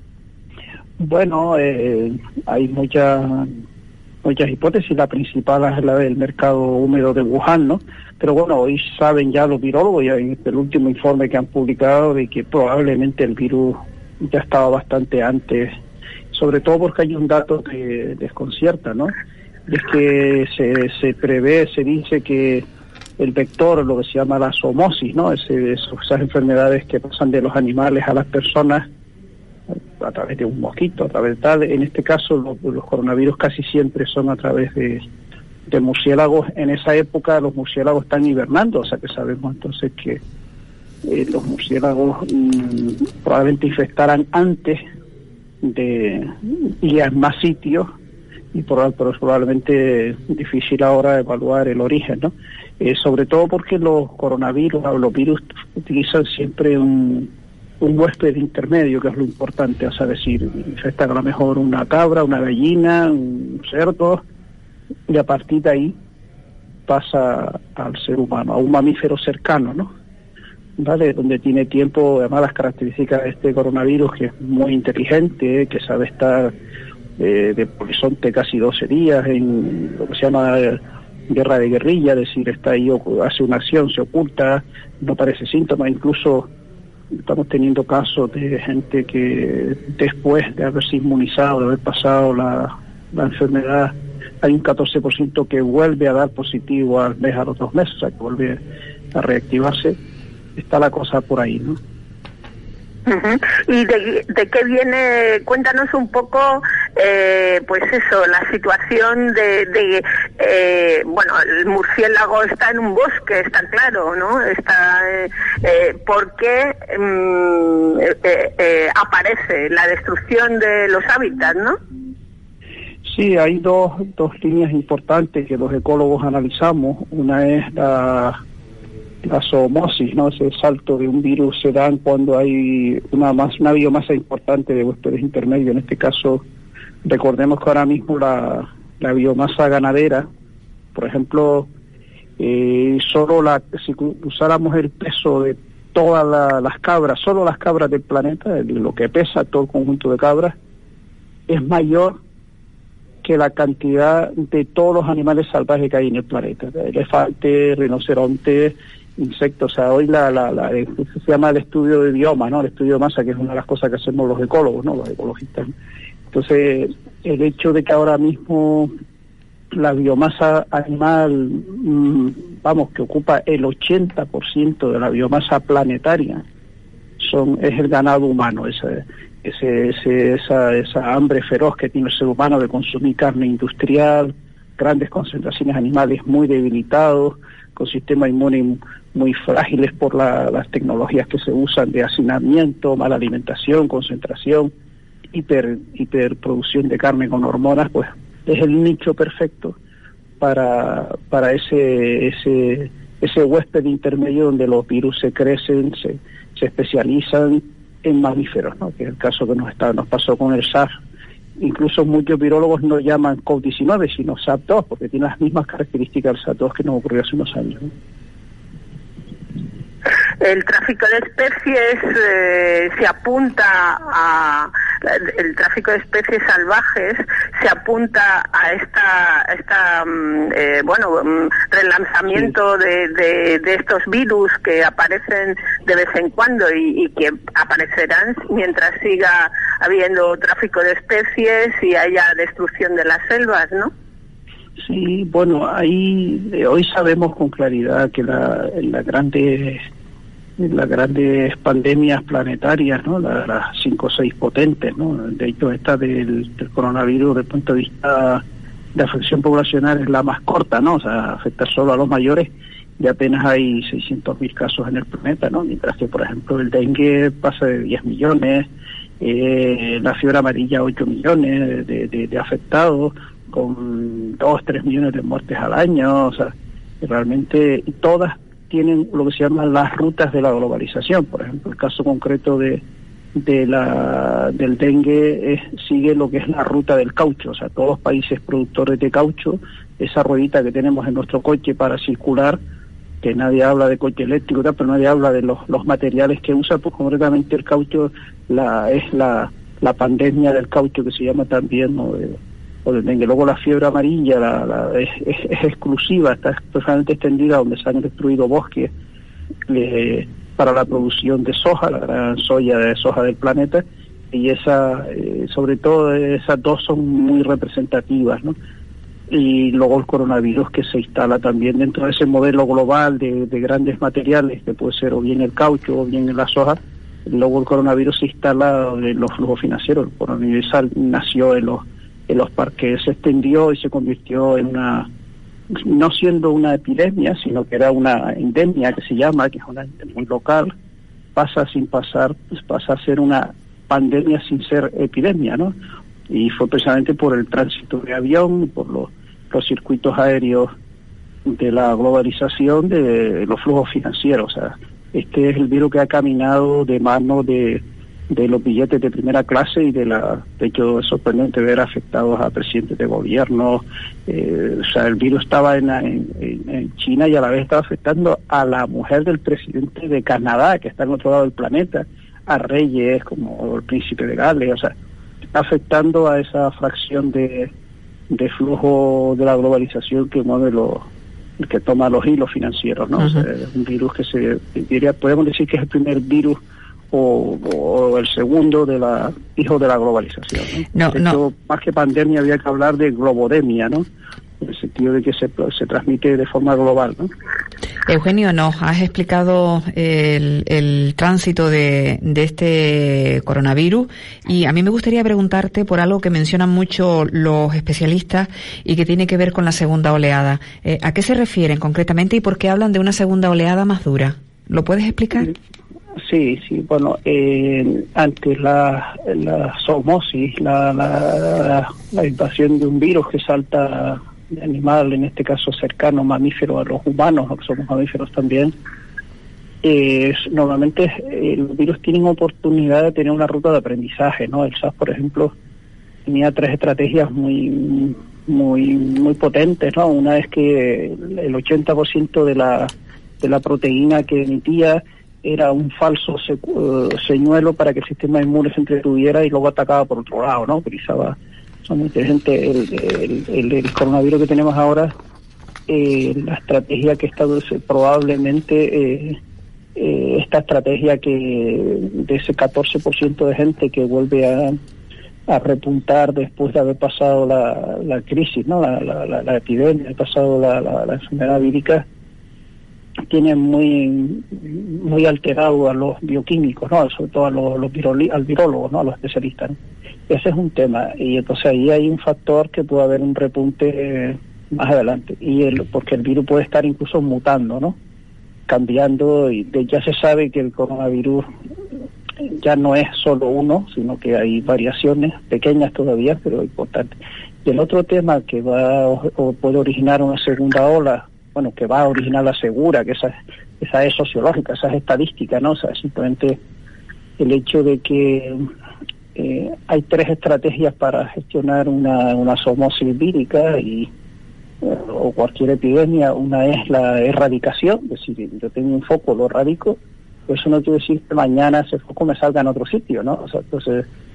Bueno, eh, hay muchas muchas hipótesis. La principal es la del mercado húmedo de Wuhan, ¿no? Pero bueno, hoy saben ya los virólogos, ya en el último informe que han publicado, de que probablemente el virus ya estaba bastante antes, sobre todo porque hay un dato que desconcierta, ¿no? Y es que se, se prevé, se dice que el vector, lo que se llama la zoomosis, ¿no? Ese, esas enfermedades que pasan de los animales a las personas a través de un mosquito, a través de tal, en este caso los, los coronavirus casi siempre son a través de, de murciélagos. En esa época los murciélagos están hibernando, o sea que sabemos entonces que eh, los murciélagos mmm, probablemente infectaran antes de ir a más sitios, y por, pero es probablemente difícil ahora evaluar el origen, ¿no? Eh, sobre todo porque los coronavirus, los virus utilizan siempre un un huésped intermedio, que es lo importante, o sea, decir, infectan a lo mejor una cabra, una gallina, un cerdo, y a partir de ahí pasa al ser humano, a un mamífero cercano, ¿no? ¿Vale? Donde tiene tiempo, además las características de este coronavirus, que es muy inteligente, que sabe estar eh, de horizonte casi doce días en lo que se llama eh, guerra de guerrilla, es decir, está ahí, hace una acción, se oculta, no parece síntoma, incluso estamos teniendo casos de gente que después de haberse inmunizado, de haber pasado la, la enfermedad, hay un catorce por ciento que vuelve a dar positivo al mes, a los dos meses, o sea, que vuelve a reactivarse. Está la cosa por ahí, ¿no? Uh-huh. ¿Y de, de qué viene? Cuéntanos un poco, eh, pues eso, la situación de, de eh, bueno, el murciélago está en un bosque, está claro, ¿no? Está, eh, eh, ¿por qué um, eh, eh, aparece la destrucción de los hábitats, no? Sí, hay dos, dos líneas importantes que los ecólogos analizamos. Una es la la zoomosis, ¿no? Ese salto de un virus se dan cuando hay una más una biomasa importante de huéspedes intermedios. En este caso, recordemos que ahora mismo la, la biomasa ganadera, por ejemplo, eh, solo la si usáramos el peso de todas la, las cabras, solo las cabras del planeta, lo que pesa todo el conjunto de cabras, es mayor que la cantidad de todos los animales salvajes que hay en el planeta, elefantes, rinocerontes, insectos. O sea, hoy la, la, la se llama el estudio de bioma, ¿no? El estudio de masa, que es una de las cosas que hacemos los ecólogos, ¿no? Los ecologistas. Entonces, el hecho de que ahora mismo la biomasa animal, mmm, vamos, que ocupa el ochenta por ciento de la biomasa planetaria, son es el ganado humano, ese, ese, ese, esa, esa hambre feroz que tiene el ser humano de consumir carne industrial, grandes concentraciones animales muy debilitados, con sistemas inmunes muy frágiles por la, las tecnologías que se usan de hacinamiento, mala alimentación, concentración, hiper hiperproducción de carne con hormonas, pues es el nicho perfecto para para ese ese ese huésped intermedio donde los virus se crecen, se, se especializan en mamíferos, ¿no? Que es el caso que nos está nos pasó con el SARS. Incluso muchos virólogos no llaman COVID diecinueve, sino SARS dos, porque tiene las mismas características del SARS dos que nos ocurrió hace unos años, ¿no? El tráfico de especies eh, se apunta a el tráfico de especies salvajes se apunta a esta, esta eh, bueno, relanzamiento sí. de, de, de estos virus que aparecen de vez en cuando y, y que aparecerán mientras siga habiendo tráfico de especies y haya destrucción de las selvas, ¿no? Sí, bueno, ahí eh, hoy sabemos con claridad que la, la grande las grandes pandemias planetarias, ¿no? Las, las cinco o seis potentes, ¿no? De hecho, esta del, del coronavirus, desde el punto de vista de afección poblacional, es la más corta, ¿no? O sea, afecta solo a los mayores y apenas hay seiscientos mil casos en el planeta, ¿no? Mientras que, por ejemplo, el dengue pasa de diez millones, eh, la fiebre amarilla ocho millones de, de, de afectados, con dos, tres millones de muertes al año, o sea, realmente todas tienen lo que se llaman las rutas de la globalización. Por ejemplo, el caso concreto de de la del dengue es, sigue lo que es la ruta del caucho, o sea, todos los países productores de caucho, esa ruedita que tenemos en nuestro coche para circular, que nadie habla de coche eléctrico, pero nadie habla de los, los materiales que usa, pues concretamente el caucho la es la, la pandemia del caucho que se llama también, ¿no? de, o del dengue. Luego la fiebre amarilla la, la, es, es, es exclusiva, está especialmente extendida donde se han destruido bosques eh, para la producción de soja, la gran soya de soja del planeta, y esa, eh, sobre todo esas dos son muy representativas, ¿no? Y luego el coronavirus que se instala también dentro de ese modelo global de, de grandes materiales, que puede ser o bien el caucho o bien la soja. Luego el coronavirus se instala en los flujos financieros. El coronavirus nació en los en los parques, se extendió y se convirtió en una, no siendo una epidemia, sino que era una endemia que se llama, que es una muy local, pasa sin pasar, pues pasa a ser una pandemia sin ser epidemia, ¿no? Y fue precisamente por el tránsito de avión, por los, los circuitos aéreos de la globalización de los flujos financieros. O sea, este es el virus que ha caminado de mano de de los billetes de primera clase y de la, de hecho es sorprendente ver afectados a presidentes de gobierno, eh, o sea, el virus estaba en, en, en China y a la vez estaba afectando a la mujer del presidente de Canadá, que está en otro lado del planeta, a reyes como el príncipe de Gales, o sea, está afectando a esa fracción de, de flujo de la globalización que mueve los, que toma los hilos financieros, ¿no? Uh-huh. O sea, es un virus que se diría, podemos decir que es el primer virus O, o el segundo de la hijo de la globalización, ¿no? No, de hecho, no. Más que pandemia había que hablar de globodemia, ¿no? En el sentido de que se, se transmite de forma global, ¿no? Eugenio, nos has explicado el, el tránsito de, de este coronavirus y a mí me gustaría preguntarte por algo que mencionan mucho los especialistas y que tiene que ver con la segunda oleada. Eh, ¿A qué se refieren concretamente y por qué hablan de una segunda oleada más dura? ¿Lo puedes explicar? Sí. Sí, sí, bueno, eh, ante la, la zoonosis, la, la, la, la invasión de un virus que salta de animal, en este caso cercano, mamífero a los humanos, que somos mamíferos también, eh, normalmente eh, los virus tienen oportunidad de tener una ruta de aprendizaje, ¿no? El SARS, por ejemplo, tenía tres estrategias muy muy muy potentes, ¿no? Una es que el ochenta por ciento de la, de la proteína que emitía era un falso secu- señuelo para que el sistema inmune se entretuviera y luego atacaba por otro lado, ¿no? Utilizaba, son muy inteligentes. El, el, el, el coronavirus que tenemos ahora, eh, la estrategia que está probablemente, eh, eh, esta estrategia que de ese catorce por ciento de gente que vuelve a, a repuntar después de haber pasado la, la crisis, ¿no? La, la, la, la epidemia, ha pasado la, la, la enfermedad vírica, tienen muy muy alterado a los bioquímicos, ¿no? Sobre todo a los, los viroli- al virólogo, ¿no? A los especialistas, ¿no? Ese es un tema, y entonces ahí hay un factor que puede haber un repunte eh, más adelante, y el, porque el virus puede estar incluso mutando, ¿no? Cambiando, y de, ya se sabe que el coronavirus ya no es solo uno, sino que hay variaciones pequeñas todavía, pero importantes. Y el otro tema que va o, o puede originar una segunda ola, bueno, que va a originar la segura, que esa, esa es sociológica, esa es estadística, ¿no? O sea, simplemente el hecho de que eh, hay tres estrategias para gestionar una, una zoonosis vírica y eh, o cualquier epidemia. Una es la erradicación, es decir, yo tengo un foco, lo erradico, pues eso no quiere decir que mañana ese foco me salga en otro sitio, ¿no? O sea, entonces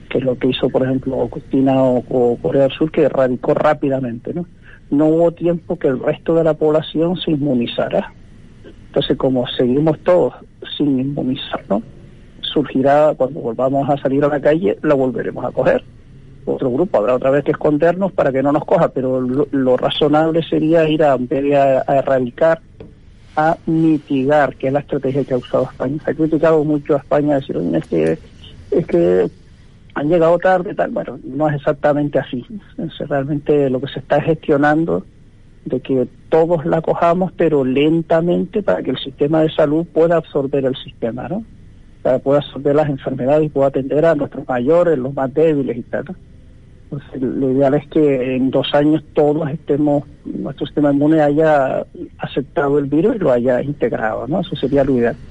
que es lo que hizo, por ejemplo, China o, o Corea del Sur, que erradicó rápidamente, ¿no? No hubo tiempo que el resto de la población se inmunizara. Entonces, como seguimos todos sin inmunizarnos, surgirá, cuando volvamos a salir a la calle, la volveremos a coger. Otro grupo habrá otra vez que escondernos para que no nos coja, pero lo, lo razonable sería ir a, en vez de a, a erradicar, a mitigar, que es la estrategia que ha usado España. Se ha criticado mucho a España, decir, oye, es que, es que han llegado tarde, tal. Bueno, no es exactamente así. Es realmente lo que se está gestionando de que todos la cojamos, pero lentamente, para que el sistema de salud pueda absorber el sistema, ¿no? Para que pueda absorber las enfermedades y pueda atender a nuestros mayores, los más débiles y tal, ¿no? Entonces, lo ideal es que en dos años todos estemos, nuestro sistema inmune haya aceptado el virus y lo haya integrado, ¿no? Eso sería lo ideal.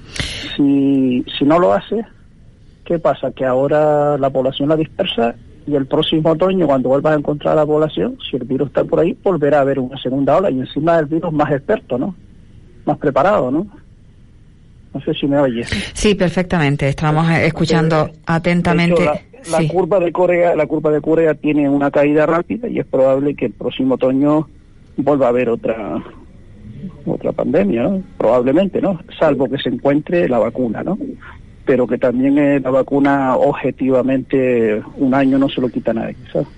Si, si no lo hace, ¿qué pasa? Que ahora la población la dispersa y el próximo otoño, cuando vuelvas a encontrar a la población, si el virus está por ahí, volverá a haber una segunda ola y encima del virus más experto, ¿no? Más preparado, ¿no? No sé si me oyes. Sí, perfectamente. Estamos escuchando de, atentamente. De hecho, la, la sí. curva de Corea, la curva de Corea tiene una caída rápida y es probable que el próximo otoño vuelva a haber otra otra pandemia, ¿no? Probablemente, ¿no? Salvo que se encuentre la vacuna, ¿no? Pero que también eh, la vacuna objetivamente un año no se lo quita a nadie, ¿sabes?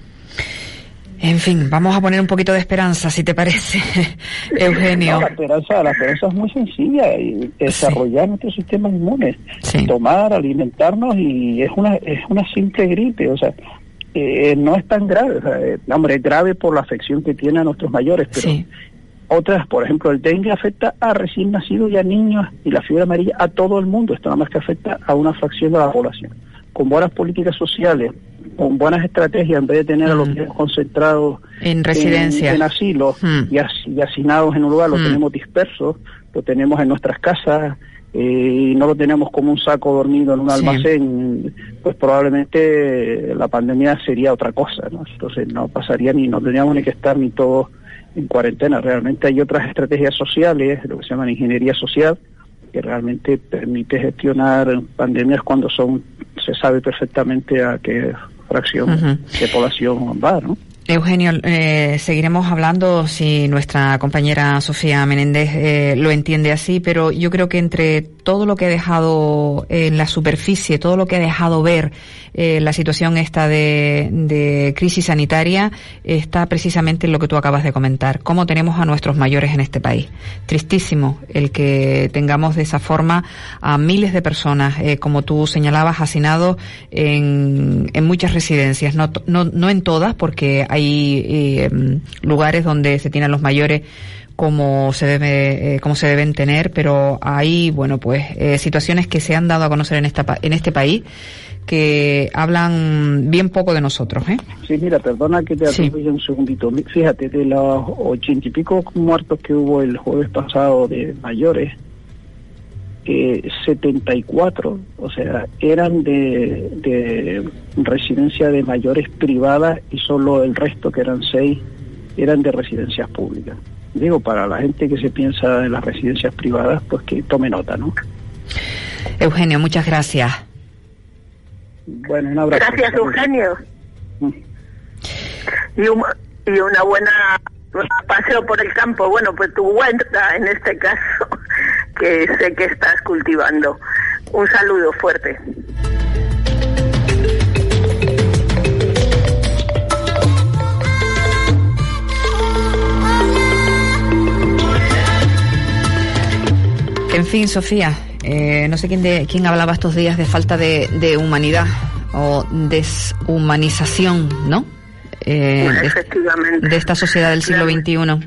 En fin, vamos a poner un poquito de esperanza, si te parece, Eugenio. No, la esperanza, la esperanza es muy sencilla, y desarrollar sí. nuestro sistema inmune, sí. tomar, alimentarnos, y es una es una simple gripe, o sea, eh, no es tan grave, o sea, eh, hombre, es grave por la afección que tiene a nuestros mayores, pero sí. otras, por ejemplo, el dengue afecta a recién nacidos y a niños, y la fiebre amarilla a todo el mundo, esto nada más que afecta a una fracción de la población. Con buenas políticas sociales, con buenas estrategias, en vez de tener mm. a los niños concentrados en residencias, en, en asilos mm. y, as, y hacinados en un lugar, los mm. tenemos dispersos, lo tenemos en nuestras casas, eh, y no lo tenemos como un saco dormido en un sí. almacén, pues probablemente la pandemia sería otra cosa, ¿no? Entonces no pasaría ni, no tendríamos ni que estar ni todos en cuarentena. Realmente hay otras estrategias sociales, lo que se llama ingeniería social, que realmente permite gestionar pandemias cuando son, se sabe perfectamente a qué fracción uh-huh. de población va, ¿no? Eugenio, eh, seguiremos hablando si nuestra compañera Sofía Menéndez eh, lo entiende así, pero yo creo que entre todo lo que ha dejado en la superficie, todo lo que ha dejado ver eh, la situación esta de, de crisis sanitaria, está precisamente en lo que tú acabas de comentar, cómo tenemos a nuestros mayores en este país. Tristísimo el que tengamos de esa forma a miles de personas, eh, como tú señalabas, hacinados en, en muchas residencias, no, no, no en todas, porque hay eh, lugares donde se tienen los mayores como se debe, eh, como se deben tener, pero hay, bueno, pues eh, situaciones que se han dado a conocer en esta en este país que hablan bien poco de nosotros, ¿eh? Sí, mira, perdona que te atribuya sí. un segundito. Fíjate, de los ochenta y pico muertos que hubo el jueves pasado de mayores, eh, setenta y cuatro, o sea, eran de, de residencia de mayores privadas y solo el resto, que eran seis, eran de residencias públicas. Digo, para la gente que se piensa en las residencias privadas, pues que tome nota, ¿no? Eugenio, muchas gracias. Bueno, un abrazo. Gracias, Eugenio. Mm. Y, un, y una buena paseo por el campo. Bueno, pues tu huerta, en este caso, que sé que estás cultivando. Un saludo fuerte. En fin, Sofía, eh, no sé quién de quién hablaba estos días de falta de, de humanidad o deshumanización, ¿no? Eh, Efectivamente. De, de esta sociedad del siglo veintiuno.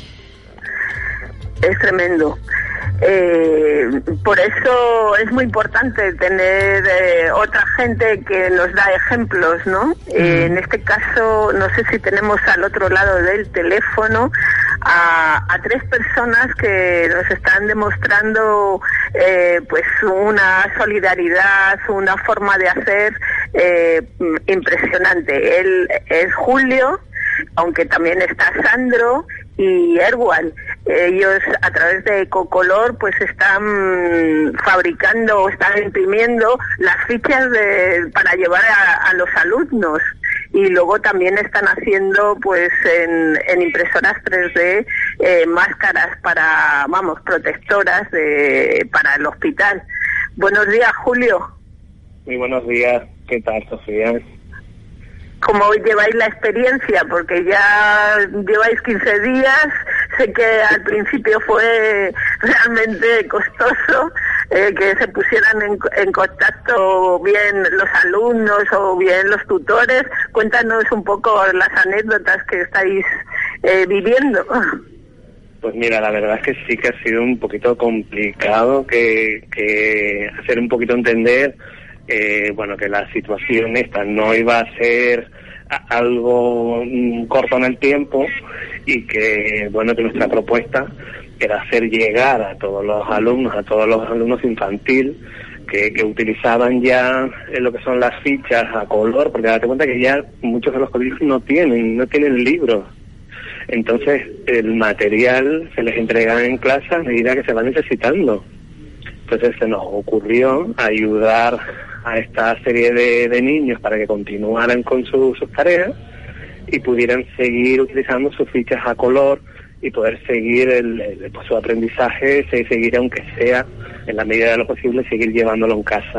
Es tremendo. Eh, por eso es muy importante tener eh, otra gente que nos da ejemplos, ¿no? Mm. Eh, en este caso, no sé si tenemos al otro lado del teléfono a, a tres personas que nos están demostrando eh, pues una solidaridad, una forma de hacer eh, impresionante. Él es Julio, aunque también está Sandro y Erwan. ellos a través de Ecocolor pues están fabricando o están imprimiendo las fichas de, para llevar a, a los alumnos, y luego también están haciendo pues en, en impresoras tres D eh, máscaras para, vamos, protectoras de, para el hospital. Buenos días, Julio. Muy buenos días. ¿Qué tal, Sofía? ¿Cómo lleváis la experiencia? Porque ya lleváis quince días, sé que al principio fue realmente costoso eh, que se pusieran en, en contacto bien los alumnos o bien los tutores. Cuéntanos un poco las anécdotas que estáis eh, viviendo. Pues mira, la verdad es que sí que ha sido un poquito complicado que, que hacer un poquito entender Eh, bueno, que la situación esta no iba a ser a, algo mm, corto en el tiempo, y que, bueno, que nuestra propuesta era hacer llegar a todos los alumnos, a todos los alumnos infantil que, que utilizaban ya eh, lo que son las fichas a color, porque date cuenta que ya muchos de los colegios no tienen, no tienen libros. Entonces el material se les entrega en clase a medida que se va necesitando. Entonces se nos ocurrió ayudar a esta serie de, de niños para que continuaran con su, sus tareas y pudieran seguir utilizando sus fichas a color y poder seguir el, el, pues, su aprendizaje, seguir, aunque sea en la medida de lo posible, seguir llevándolo en casa.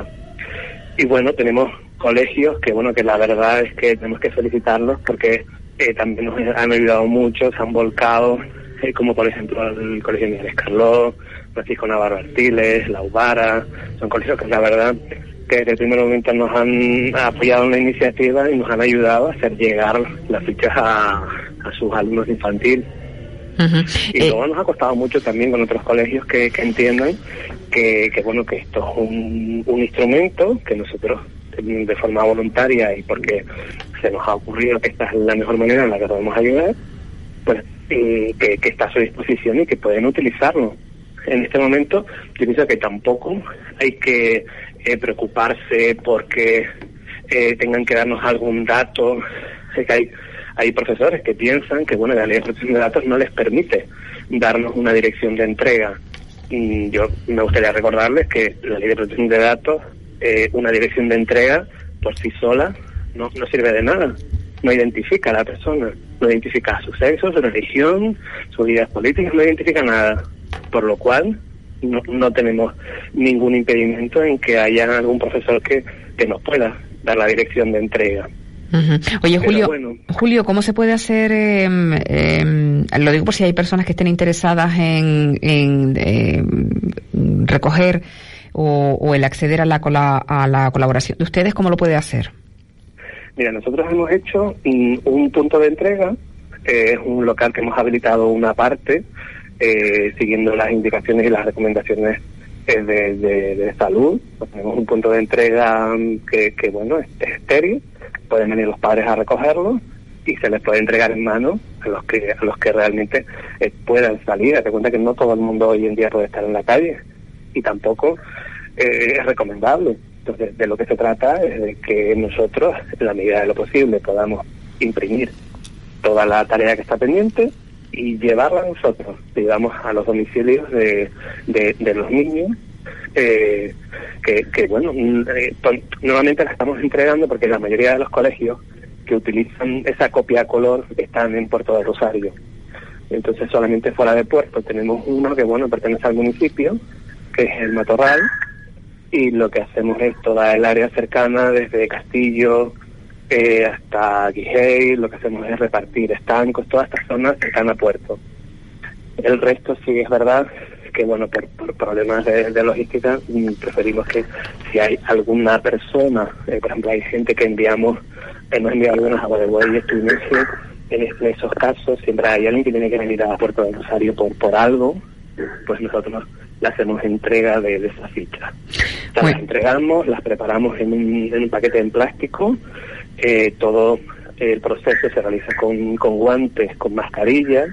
Y bueno, tenemos colegios que, bueno, que la verdad es que tenemos que felicitarlos porque eh, también nos han ayudado mucho, se han volcado, eh, como por ejemplo el Colegio Miguel Escarló, Francisco Navarro Artiles, La Ubara. Son colegios que la verdad que desde el primer momento nos han apoyado en la iniciativa y nos han ayudado a hacer llegar las fichas a, a sus alumnos infantil. Uh-huh. Y eh... luego nos ha costado mucho también con otros colegios que, que entiendan que, que bueno que esto es un, un instrumento que nosotros de forma voluntaria y porque se nos ha ocurrido que esta es la mejor manera en la que podemos ayudar, pues eh, que, que está a su disposición y que pueden utilizarlo. En este momento yo pienso que tampoco hay que eh, preocuparse porque eh, tengan que darnos algún dato. Sé que hay, hay profesores que piensan que bueno, la ley de protección de datos no les permite darnos una dirección de entrega. Y yo me gustaría recordarles que la ley de protección de datos, eh, una dirección de entrega por sí sola no, no sirve de nada. No identifica a la persona, no identifica su sexo, su religión, sus ideas políticas, no identifica nada. Por lo cual no, no tenemos ningún impedimento en que haya algún profesor que, que nos pueda dar la dirección de entrega. Uh-huh. Oye, Pero Julio, bueno. Julio, ¿cómo se puede hacer? Eh, eh, lo digo por si hay personas que estén interesadas en, en eh, recoger o, o el acceder a la, cola, a la colaboración de ustedes. ¿Cómo lo puede hacer? Mira, nosotros hemos hecho un, un punto de entrega, eh, es un local que hemos habilitado una parte, eh, siguiendo las indicaciones y las recomendaciones eh, de, de, de salud. Pues tenemos un punto de entrega que, que bueno, es, es estéril, pueden venir los padres a recogerlo y se les puede entregar en mano a los que a los que realmente eh, puedan salir. Date cuenta que no todo el mundo hoy en día puede estar en la calle y tampoco eh, es recomendable. Entonces, de lo que se trata es de que nosotros, en la medida de lo posible, podamos imprimir toda la tarea que está pendiente y llevarla a nosotros, digamos, a los domicilios de, de, de los niños, eh, que, que, bueno, eh, normalmente la estamos entregando porque la mayoría de los colegios que utilizan esa copia a color están en Puerto de Rosario. Entonces, solamente fuera de Puerto tenemos uno que, bueno, pertenece al municipio, que es el Matorral, y lo que hacemos es toda el área cercana, desde Castillo eh, hasta Guijay, lo que hacemos es repartir estancos, todas estas zonas que están a Puerto. El resto sí es verdad que, bueno, por, por problemas de, de logística, preferimos que si hay alguna persona, eh, por ejemplo, hay gente que enviamos, hemos enviado algunas aguas de buey y estudiantes, en esos casos siempre hay alguien que tiene que venir a Puerto de Rosario por, por algo, pues nosotros le hacemos entrega de, de esas fichas. O sea, las entregamos, las preparamos en un, en un paquete en plástico, eh, todo el proceso se realiza con, con guantes, con mascarillas,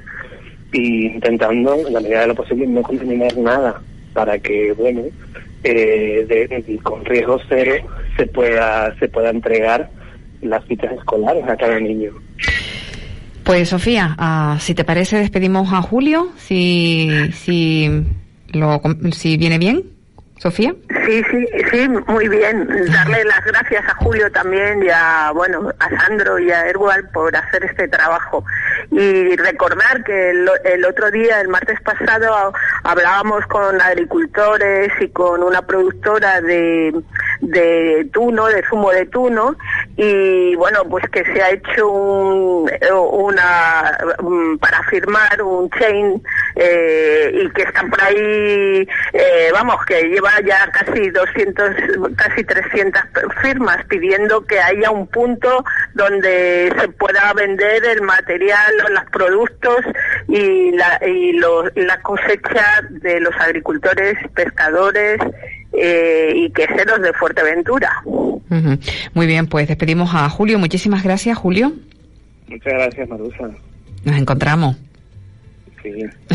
y intentando, en la medida de lo posible, no contaminar nada, para que, bueno, eh, de, de, con riesgo cero se pueda, se pueda entregar las fichas escolares a cada niño. Pues Sofía, uh, si te parece despedimos a Julio, si si lo si viene bien, Sofía. Sí, sí, sí, muy bien. Darle las gracias a Julio también y a, bueno, a Sandro y a Erwal por hacer este trabajo. Y recordar que el, el otro día, el martes pasado, hablábamos con agricultores y con una productora de, de tuno, de zumo de tuno, y bueno, pues que se ha hecho un, una, para firmar un chain, eh, y que están por ahí, eh, vamos, que lleva ya casi doscientos, casi trescientas firmas pidiendo que haya un punto donde se pueda vender el material, los productos y la, y los, la cosecha de los agricultores, pescadores eh, y queseros de Fuerteventura. Uh-huh. Muy bien, pues despedimos a Julio. Muchísimas gracias, Julio. Muchas gracias, Marusa. Nos encontramos. Sí.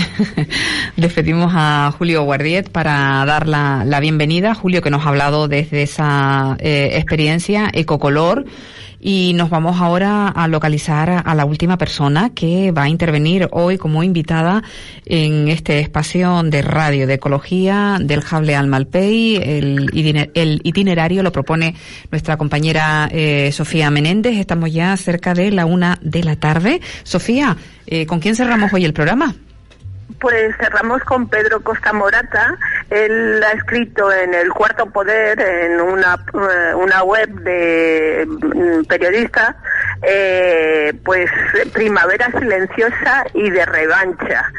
Despedimos a Julio Guardiet para dar la, la bienvenida. Julio, que nos ha hablado desde esa eh, experiencia Ecocolor. Y nos vamos ahora a localizar a la última persona que va a intervenir hoy como invitada en este espacio de radio de ecología del Jable al Malpey. El, el itinerario lo propone nuestra compañera eh, Sofía Menéndez. Estamos ya cerca de la una de la tarde. Sofía, eh, ¿con quién cerramos hoy el programa? Pues cerramos con Pedro Costa Morata. Él ha escrito en El Cuarto Poder, en una una web de periodista, eh, pues Primavera Silenciosa y de Revancha.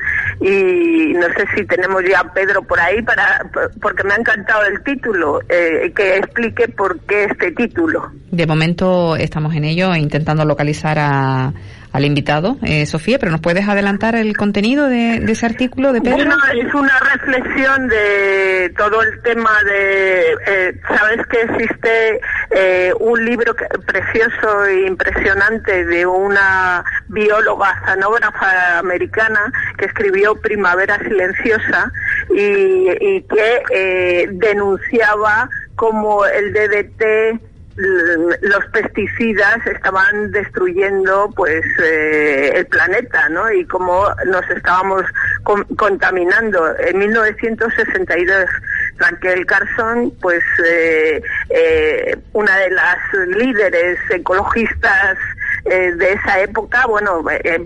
Y no sé si tenemos ya a Pedro por ahí, para porque me ha encantado el título, eh, que explique por qué este título. De momento estamos en ello, intentando localizar a... al invitado, eh, Sofía, pero ¿nos puedes adelantar el contenido de, de ese artículo de Pedro? Bueno, es una reflexión de todo el tema de... Eh, Sabes que existe eh, un libro que, precioso e impresionante de una bióloga oceanógrafa americana que escribió Primavera Silenciosa y, y que eh, denunciaba como el D D T, los pesticidas estaban destruyendo pues eh, el planeta, ¿no? Y cómo nos estábamos con, contaminando. En mil novecientos sesenta y dos, Raquel Carson, pues eh, eh, una de las líderes ecologistas eh, de esa época, bueno, eh,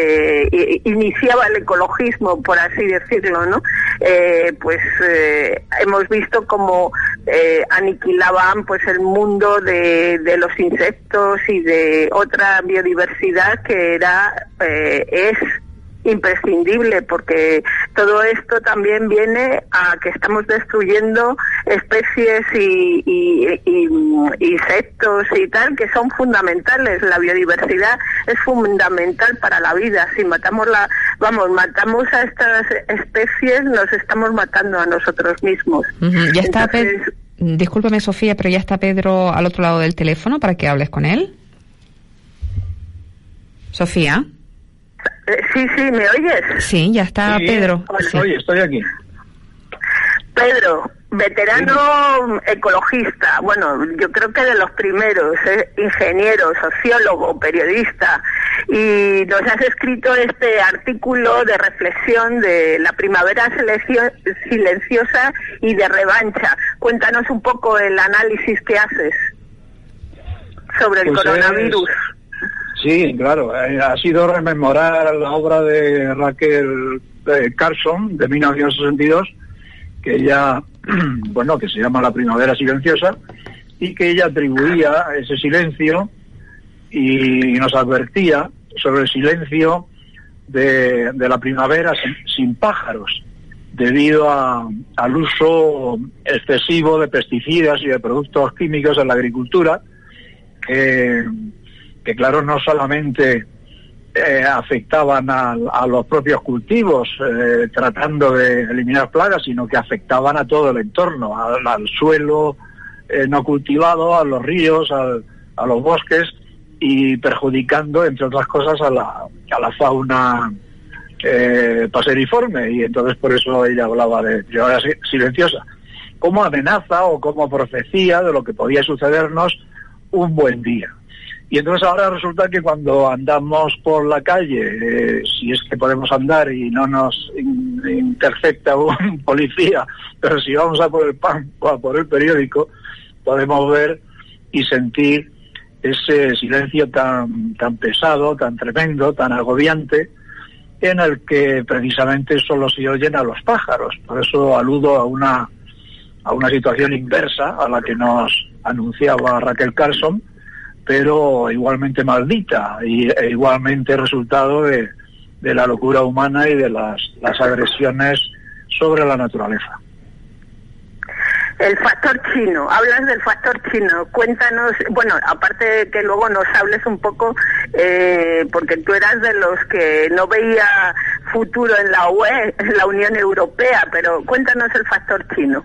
eh, iniciaba el ecologismo, por así decirlo, ¿no? Eh, pues eh, hemos visto cómo eh, aniquilaban pues el mundo de, de los insectos y de otra biodiversidad que era eh, es imprescindible, porque todo esto también viene a que estamos destruyendo especies y, y, y, y insectos y tal que son fundamentales. La biodiversidad es fundamental para la vida. Si matamos la, vamos, matamos a estas especies, nos estamos matando a nosotros mismos. Uh-huh. Ya está. Entonces, Pe- Discúlpeme, Sofía, pero ya está Pedro al otro lado del teléfono para que hables con él. Sofía. Sí, sí, ¿me oyes? Sí, ya está sí, Pedro. Oye, sí. oye, estoy aquí. Pedro, veterano sí. ecologista, bueno, yo creo que de los primeros, eh, ingeniero, sociólogo, periodista, y nos has escrito este artículo de reflexión de la primavera silenciosa y de revancha. Cuéntanos un poco el análisis que haces sobre el pues coronavirus. Es... Sí, claro, eh, ha sido rememorar la obra de Raquel eh, Carson de mil novecientos sesenta y dos, que ella, bueno, que se llama La Primavera Silenciosa, y que ella atribuía ese silencio y nos advertía sobre el silencio de, de la primavera sin, sin pájaros, debido a, al uso excesivo de pesticidas y de productos químicos en la agricultura, que... que claro, no solamente eh, afectaban a, a los propios cultivos, eh, tratando de eliminar plagas, sino que afectaban a todo el entorno, al, al suelo eh, no cultivado, a los ríos, al, a los bosques, y perjudicando, entre otras cosas, a la, a la fauna eh, paseriforme, y entonces por eso ella hablaba de primavera silenciosa, como amenaza o como profecía de lo que podía sucedernos un buen día. Y entonces ahora resulta que cuando andamos por la calle, eh, si es que podemos andar y no nos in- intercepta un policía, pero si vamos a por el pan o a por el periódico, podemos ver y sentir ese silencio tan, tan pesado, tan tremendo, tan agobiante, en el que precisamente solo se oyen a los pájaros. Por eso aludo a una, a una situación inversa a la que nos anunciaba Raquel Carlson, pero igualmente maldita y e igualmente resultado de, de la locura humana y de las, las agresiones sobre la naturaleza. El factor chino, hablas del factor chino, cuéntanos, bueno, aparte de que luego nos hables un poco, eh, porque tú eras de los que no veía futuro en la U E, en la Unión Europea, pero cuéntanos el factor chino.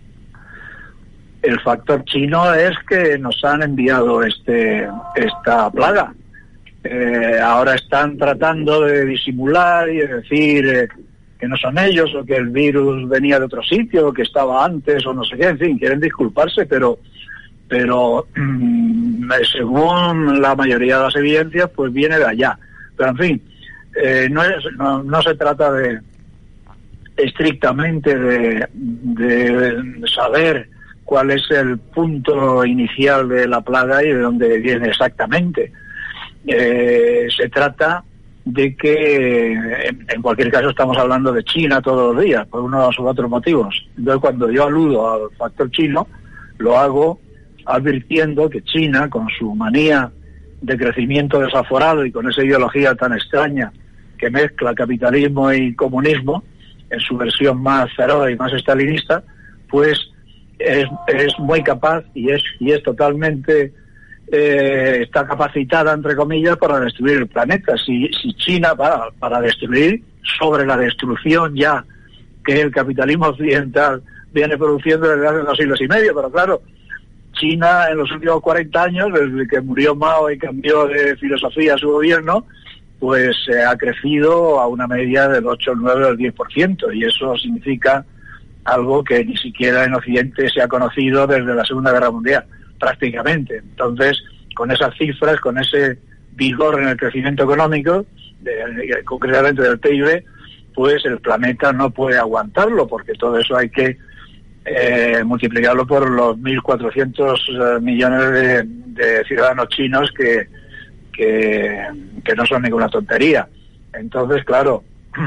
El factor chino es que nos han enviado este esta plaga. Eh, ahora están tratando de disimular y de decir eh, que no son ellos, o que el virus venía de otro sitio, o que estaba antes, o no sé qué, en fin, quieren disculparse, pero pero mmm, según la mayoría de las evidencias, pues viene de allá. Pero en fin, eh, no, es, no, no se trata de estrictamente de, de saber cuál es el punto inicial de la plaga y de dónde viene exactamente. Eh, se trata de que, en, en cualquier caso, estamos hablando de China todos los días, por unos u otros motivos. Entonces, cuando yo aludo al factor chino, lo hago advirtiendo que China, con su manía de crecimiento desaforado y con esa ideología tan extraña que mezcla capitalismo y comunismo, en su versión más feroz y más estalinista, pues Es, es muy capaz y es y es totalmente eh, está capacitada, entre comillas, para destruir el planeta. Si, si China para, para destruir, sobre la destrucción ya que el capitalismo occidental viene produciendo desde hace dos siglos y medio, pero claro, China en los últimos cuarenta años, desde que murió Mao y cambió de filosofía su gobierno, pues eh, ha crecido a una media del ocho, el nueve o el diez por ciento, y eso significa algo que ni siquiera en Occidente se ha conocido desde la Segunda Guerra Mundial, prácticamente. Entonces, con esas cifras, con ese vigor en el crecimiento económico, de, concretamente del P I B, pues el planeta no puede aguantarlo, porque todo eso hay que eh, multiplicarlo por los mil cuatrocientos millones de, de ciudadanos chinos que, que, que no son ninguna tontería. Entonces, claro,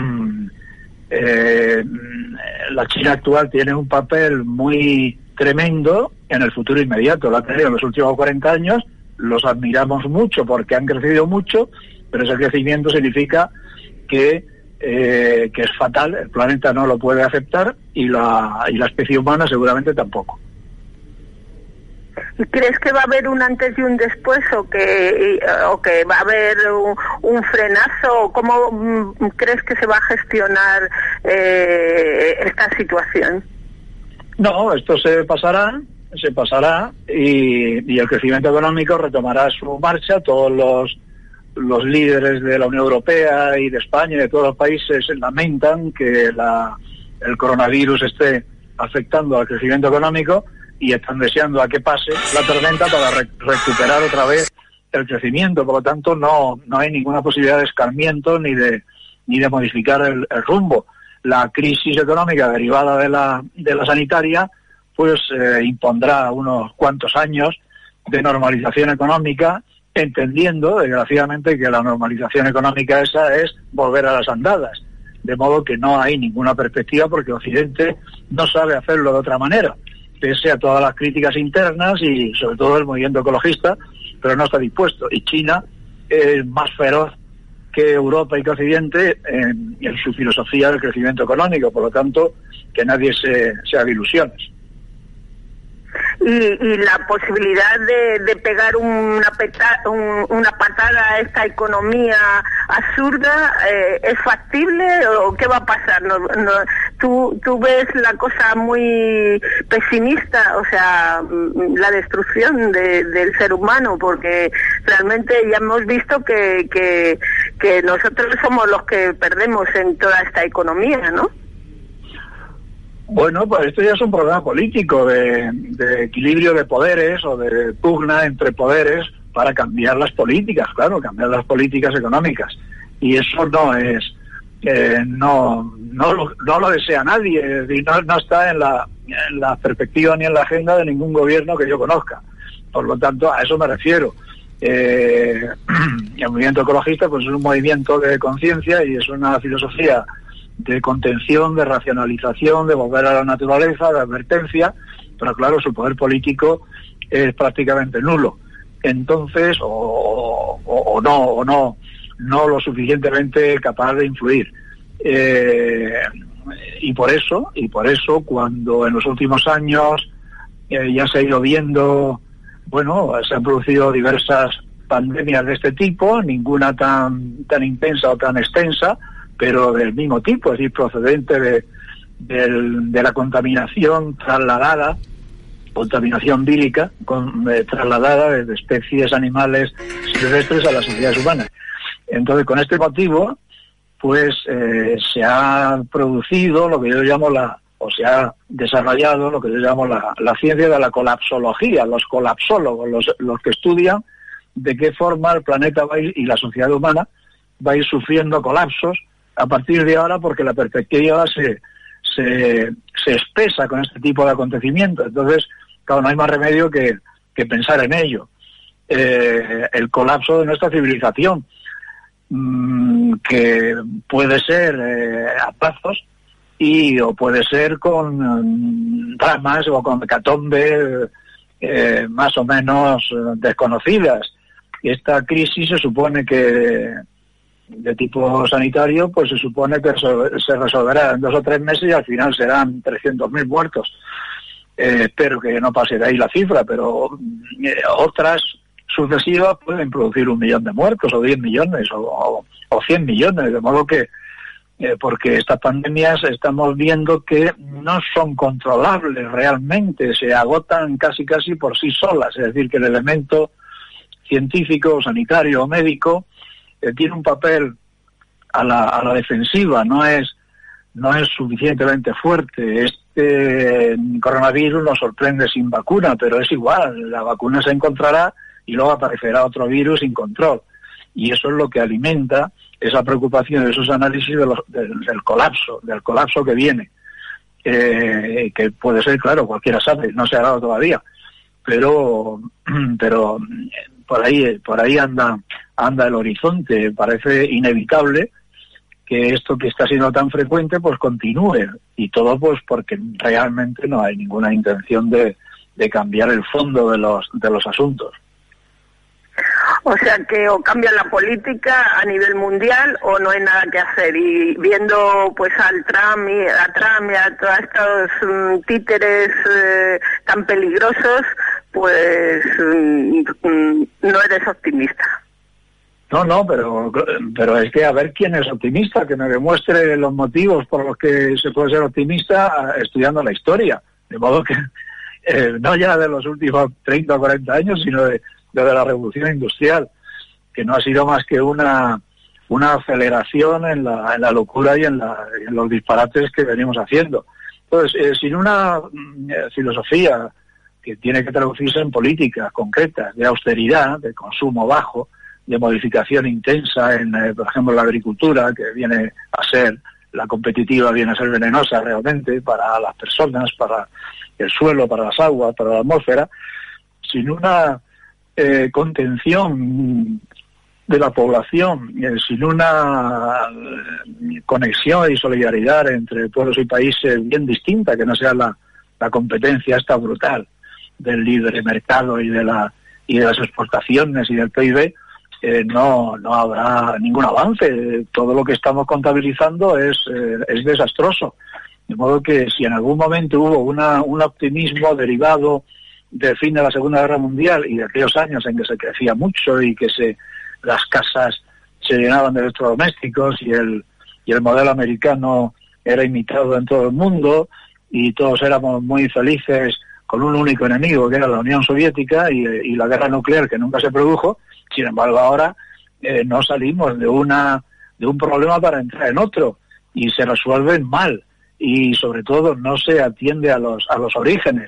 Eh, la China actual tiene un papel muy tremendo en el futuro inmediato. Lo ha tenido en los últimos cuarenta años, los admiramos mucho porque han crecido mucho, pero ese crecimiento significa que, eh, que es fatal, el planeta no lo puede aceptar y la, y la especie humana seguramente tampoco. ¿Y crees que va a haber un antes y un después, o que o que va a haber un, un frenazo? ¿Cómo mm, crees que se va a gestionar eh, esta situación? No, esto se pasará, se pasará y, y el crecimiento económico retomará su marcha. Todos los los líderes de la Unión Europea y de España y de todos los países lamentan que la, el coronavirus esté afectando al crecimiento económico, y están deseando a que pase la tormenta para re- recuperar otra vez el crecimiento. Por lo tanto, no no hay ninguna posibilidad de escarmiento ni de ni de modificar el, el rumbo. La crisis económica derivada de la de la sanitaria pues eh, impondrá unos cuantos años de normalización económica, entendiendo, desgraciadamente, que la normalización económica esa es volver a las andadas. De modo que no hay ninguna perspectiva, porque Occidente no sabe hacerlo de otra manera, pese a todas las críticas internas y sobre todo el movimiento ecologista, pero no está dispuesto. Y China es más feroz que Europa y que Occidente en, en su filosofía del crecimiento económico. Por lo tanto, que nadie se, se haga ilusiones. Y, y la posibilidad de, de pegar una, peta, un, una patada a esta economía absurda, eh, ¿es factible o qué va a pasar? No, no, ¿tú, ¿Tú ves la cosa muy pesimista, o sea, la destrucción de, del ser humano? Porque realmente ya hemos visto que, que, que nosotros somos los que perdemos en toda esta economía, ¿no? Bueno, pues esto ya es un problema político de, de equilibrio de poderes o de pugna entre poderes para cambiar las políticas, claro, cambiar las políticas económicas. Y eso no es, eh, no, no, lo, no lo desea nadie, es decir, no, no está en la, en la perspectiva ni en la agenda de ningún gobierno que yo conozca. Por lo tanto, a eso me refiero. Eh, el movimiento ecologista pues es un movimiento de conciencia y es una filosofía de contención, de racionalización, de volver a la naturaleza, de advertencia, pero claro, su poder político es prácticamente nulo. Entonces, o, o, o no, o no, no lo suficientemente capaz de influir. Eh, y por eso, y por eso, cuando en los últimos años eh, ya se ha ido viendo, bueno, se han producido diversas pandemias de este tipo, ninguna tan tan intensa o tan extensa, pero del mismo tipo, es decir, procedente de, de, de la contaminación trasladada, contaminación vírica, con, eh, trasladada de especies animales silvestres a las sociedades humanas. Entonces, con este motivo, pues eh, se ha producido lo que yo llamo la, o se ha desarrollado lo que yo llamo la, la ciencia de la colapsología, los colapsólogos, los, los que estudian de qué forma el planeta va a ir, y la sociedad humana va a ir sufriendo colapsos a partir de ahora, porque la perspectiva se, se, se espesa con este tipo de acontecimientos. Entonces, claro, no hay más remedio que, que pensar en ello. Eh, el colapso de nuestra civilización, mmm, que puede ser eh, a plazos, y o puede ser con um, dramas o con hecatombes eh, más o menos eh, desconocidas. Esta crisis se supone que de tipo sanitario, pues se supone que se resolverá en dos o tres meses y al final serán trescientos mil muertos. Eh, espero que no pase de ahí la cifra, pero eh, otras sucesivas pueden producir un millón de muertos, o diez millones, o, o, o cien millones, de modo que, eh, porque estas pandemias estamos viendo que no son controlables realmente, se agotan casi casi por sí solas, es decir, que el elemento científico, sanitario o médico eh, tiene un papel a la, a la defensiva, no es no es suficientemente fuerte. Este coronavirus nos sorprende sin vacuna, pero es igual, la vacuna se encontrará y luego aparecerá otro virus sin control. Y eso es lo que alimenta esa preocupación, esos análisis de los, del, del colapso, del colapso que viene, eh, que puede ser, claro, cualquiera sabe, no se ha dado todavía, pero pero por ahí por ahí anda anda el horizonte. Parece inevitable que esto que está siendo tan frecuente pues continúe, y todo pues porque realmente no hay ninguna intención de, de cambiar el fondo de los de los asuntos. O sea que o cambia la política a nivel mundial o no hay nada que hacer. Y viendo pues al Trump y a Trump y a todos estos um, títeres eh, tan peligrosos, pues um, um, no eres optimista. No, no, pero pero es que a ver quién es optimista, que me demuestre los motivos por los que se puede ser optimista estudiando la historia. De modo que eh, no ya de los últimos treinta o cuarenta años, sino de desde la revolución industrial, que no ha sido más que una una aceleración en la, en la locura y en, la, en los disparates que venimos haciendo. Entonces, eh, sin una eh, filosofía que tiene que traducirse en políticas concretas de austeridad, de consumo bajo, de modificación intensa en, eh, por ejemplo, la agricultura, que viene a ser, la competitiva viene a ser venenosa realmente para las personas, para el suelo, para las aguas, para la atmósfera, sin una Eh, contención de la población, eh, sin una eh, conexión y solidaridad entre pueblos y países bien distinta, que no sea la, la competencia esta brutal del libre mercado y de la y de las exportaciones y del P I B, eh, no no habrá ningún avance. Todo lo que estamos contabilizando es eh, es desastroso, de modo que si en algún momento hubo una un optimismo derivado del fin de la Segunda Guerra Mundial y de aquellos años en que se crecía mucho y que se las casas se llenaban de electrodomésticos y el y el modelo americano era imitado en todo el mundo y todos éramos muy felices con un único enemigo, que era la Unión Soviética, y, y la guerra nuclear, que nunca se produjo. Sin embargo, ahora eh, no salimos de una de un problema para entrar en otro, y se resuelven mal, y sobre todo no se atiende a los a los orígenes.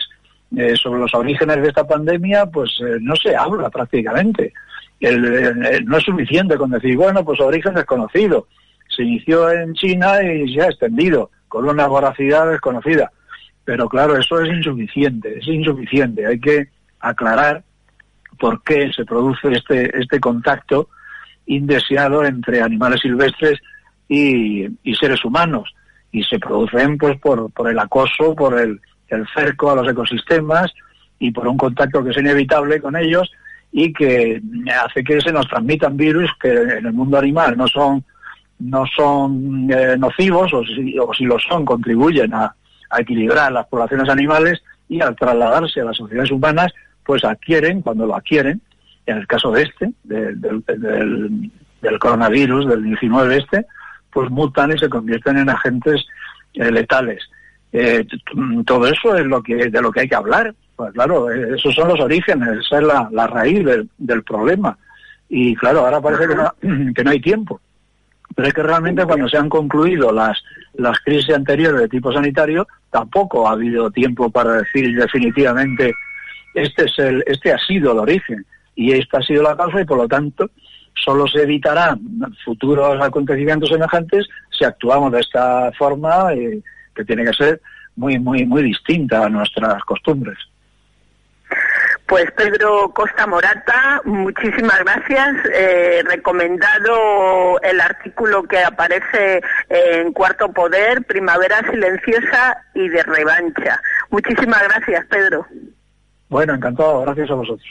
eh, sobre los orígenes de esta pandemia, pues eh, no se habla prácticamente. El, el, el, no es suficiente con decir, bueno, pues origen desconocido. Se inició en China y se ha extendido con una voracidad desconocida. Pero claro, eso es insuficiente, es insuficiente. Hay que aclarar por qué se produce este, este contacto indeseado entre animales silvestres y, y seres humanos. Y se producen pues por, por el acoso, por el, el cerco a los ecosistemas y por un contacto que es inevitable con ellos y que hace que se nos transmitan virus que en el mundo animal no son no son eh, nocivos, o si, o si lo son, contribuyen a, a equilibrar las poblaciones animales, y al trasladarse a las sociedades humanas, pues adquieren, cuando lo adquieren, en el caso de este, de, de, de, del, del coronavirus, del diecinueve este, pues mutan y se convierten en agentes eh, letales. Eh, todo eso es lo que de lo que hay que hablar. Pues claro, eh, esos son los orígenes, esa es la, la raíz del, del problema. Y claro, ahora parece que no, que no hay tiempo. Pero es que realmente cuando se han concluido las, las crisis anteriores de tipo sanitario, tampoco ha habido tiempo para decir definitivamente este es el, este ha sido el origen y esta ha sido la causa, y por lo tanto solo se evitarán futuros acontecimientos semejantes si actuamos de esta forma, eh, que tiene que ser muy, muy, muy distinta a nuestras costumbres. Pues Pedro Costa Morata, muchísimas gracias. Eh, recomendado el artículo que aparece en Cuarto Poder, Primavera Silenciosa y de Revancha. Muchísimas gracias, Pedro. Bueno, encantado. Gracias a vosotros.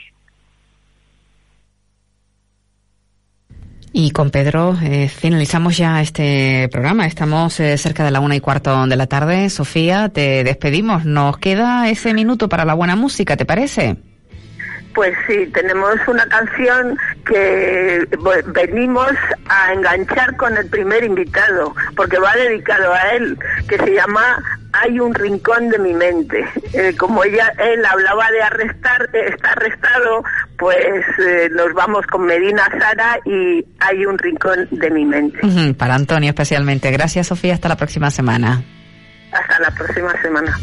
Y con Pedro eh, finalizamos ya este programa. Estamos eh, cerca de la una y cuarto de la tarde. Sofía, te despedimos. Nos queda ese minuto para la buena música, ¿te parece? Pues sí, tenemos una canción que venimos a enganchar con el primer invitado, porque va dedicado a él, que se llama Hay un rincón de mi mente. Eh, como ella, él hablaba de arrestar, está arrestado, pues eh, nos vamos con Medina Sara y Hay un rincón de mi mente. Uh-huh, para Antonio especialmente. Gracias, Sofía. Hasta la próxima semana. Hasta la próxima semana.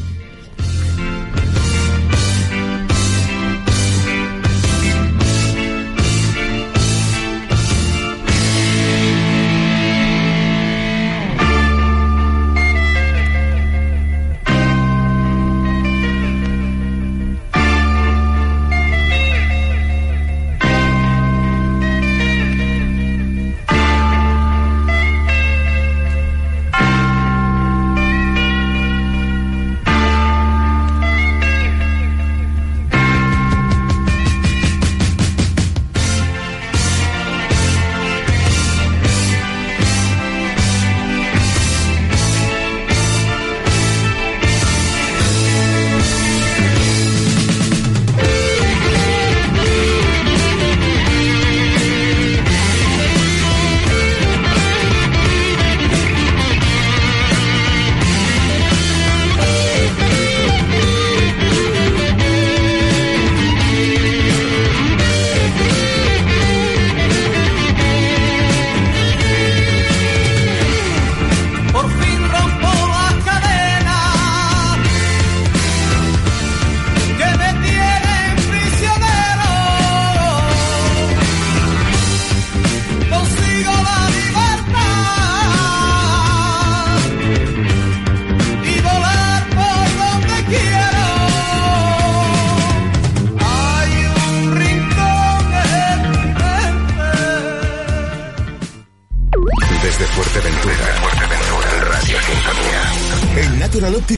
Fuerteventura, Radio Sintonía. En Natural Optic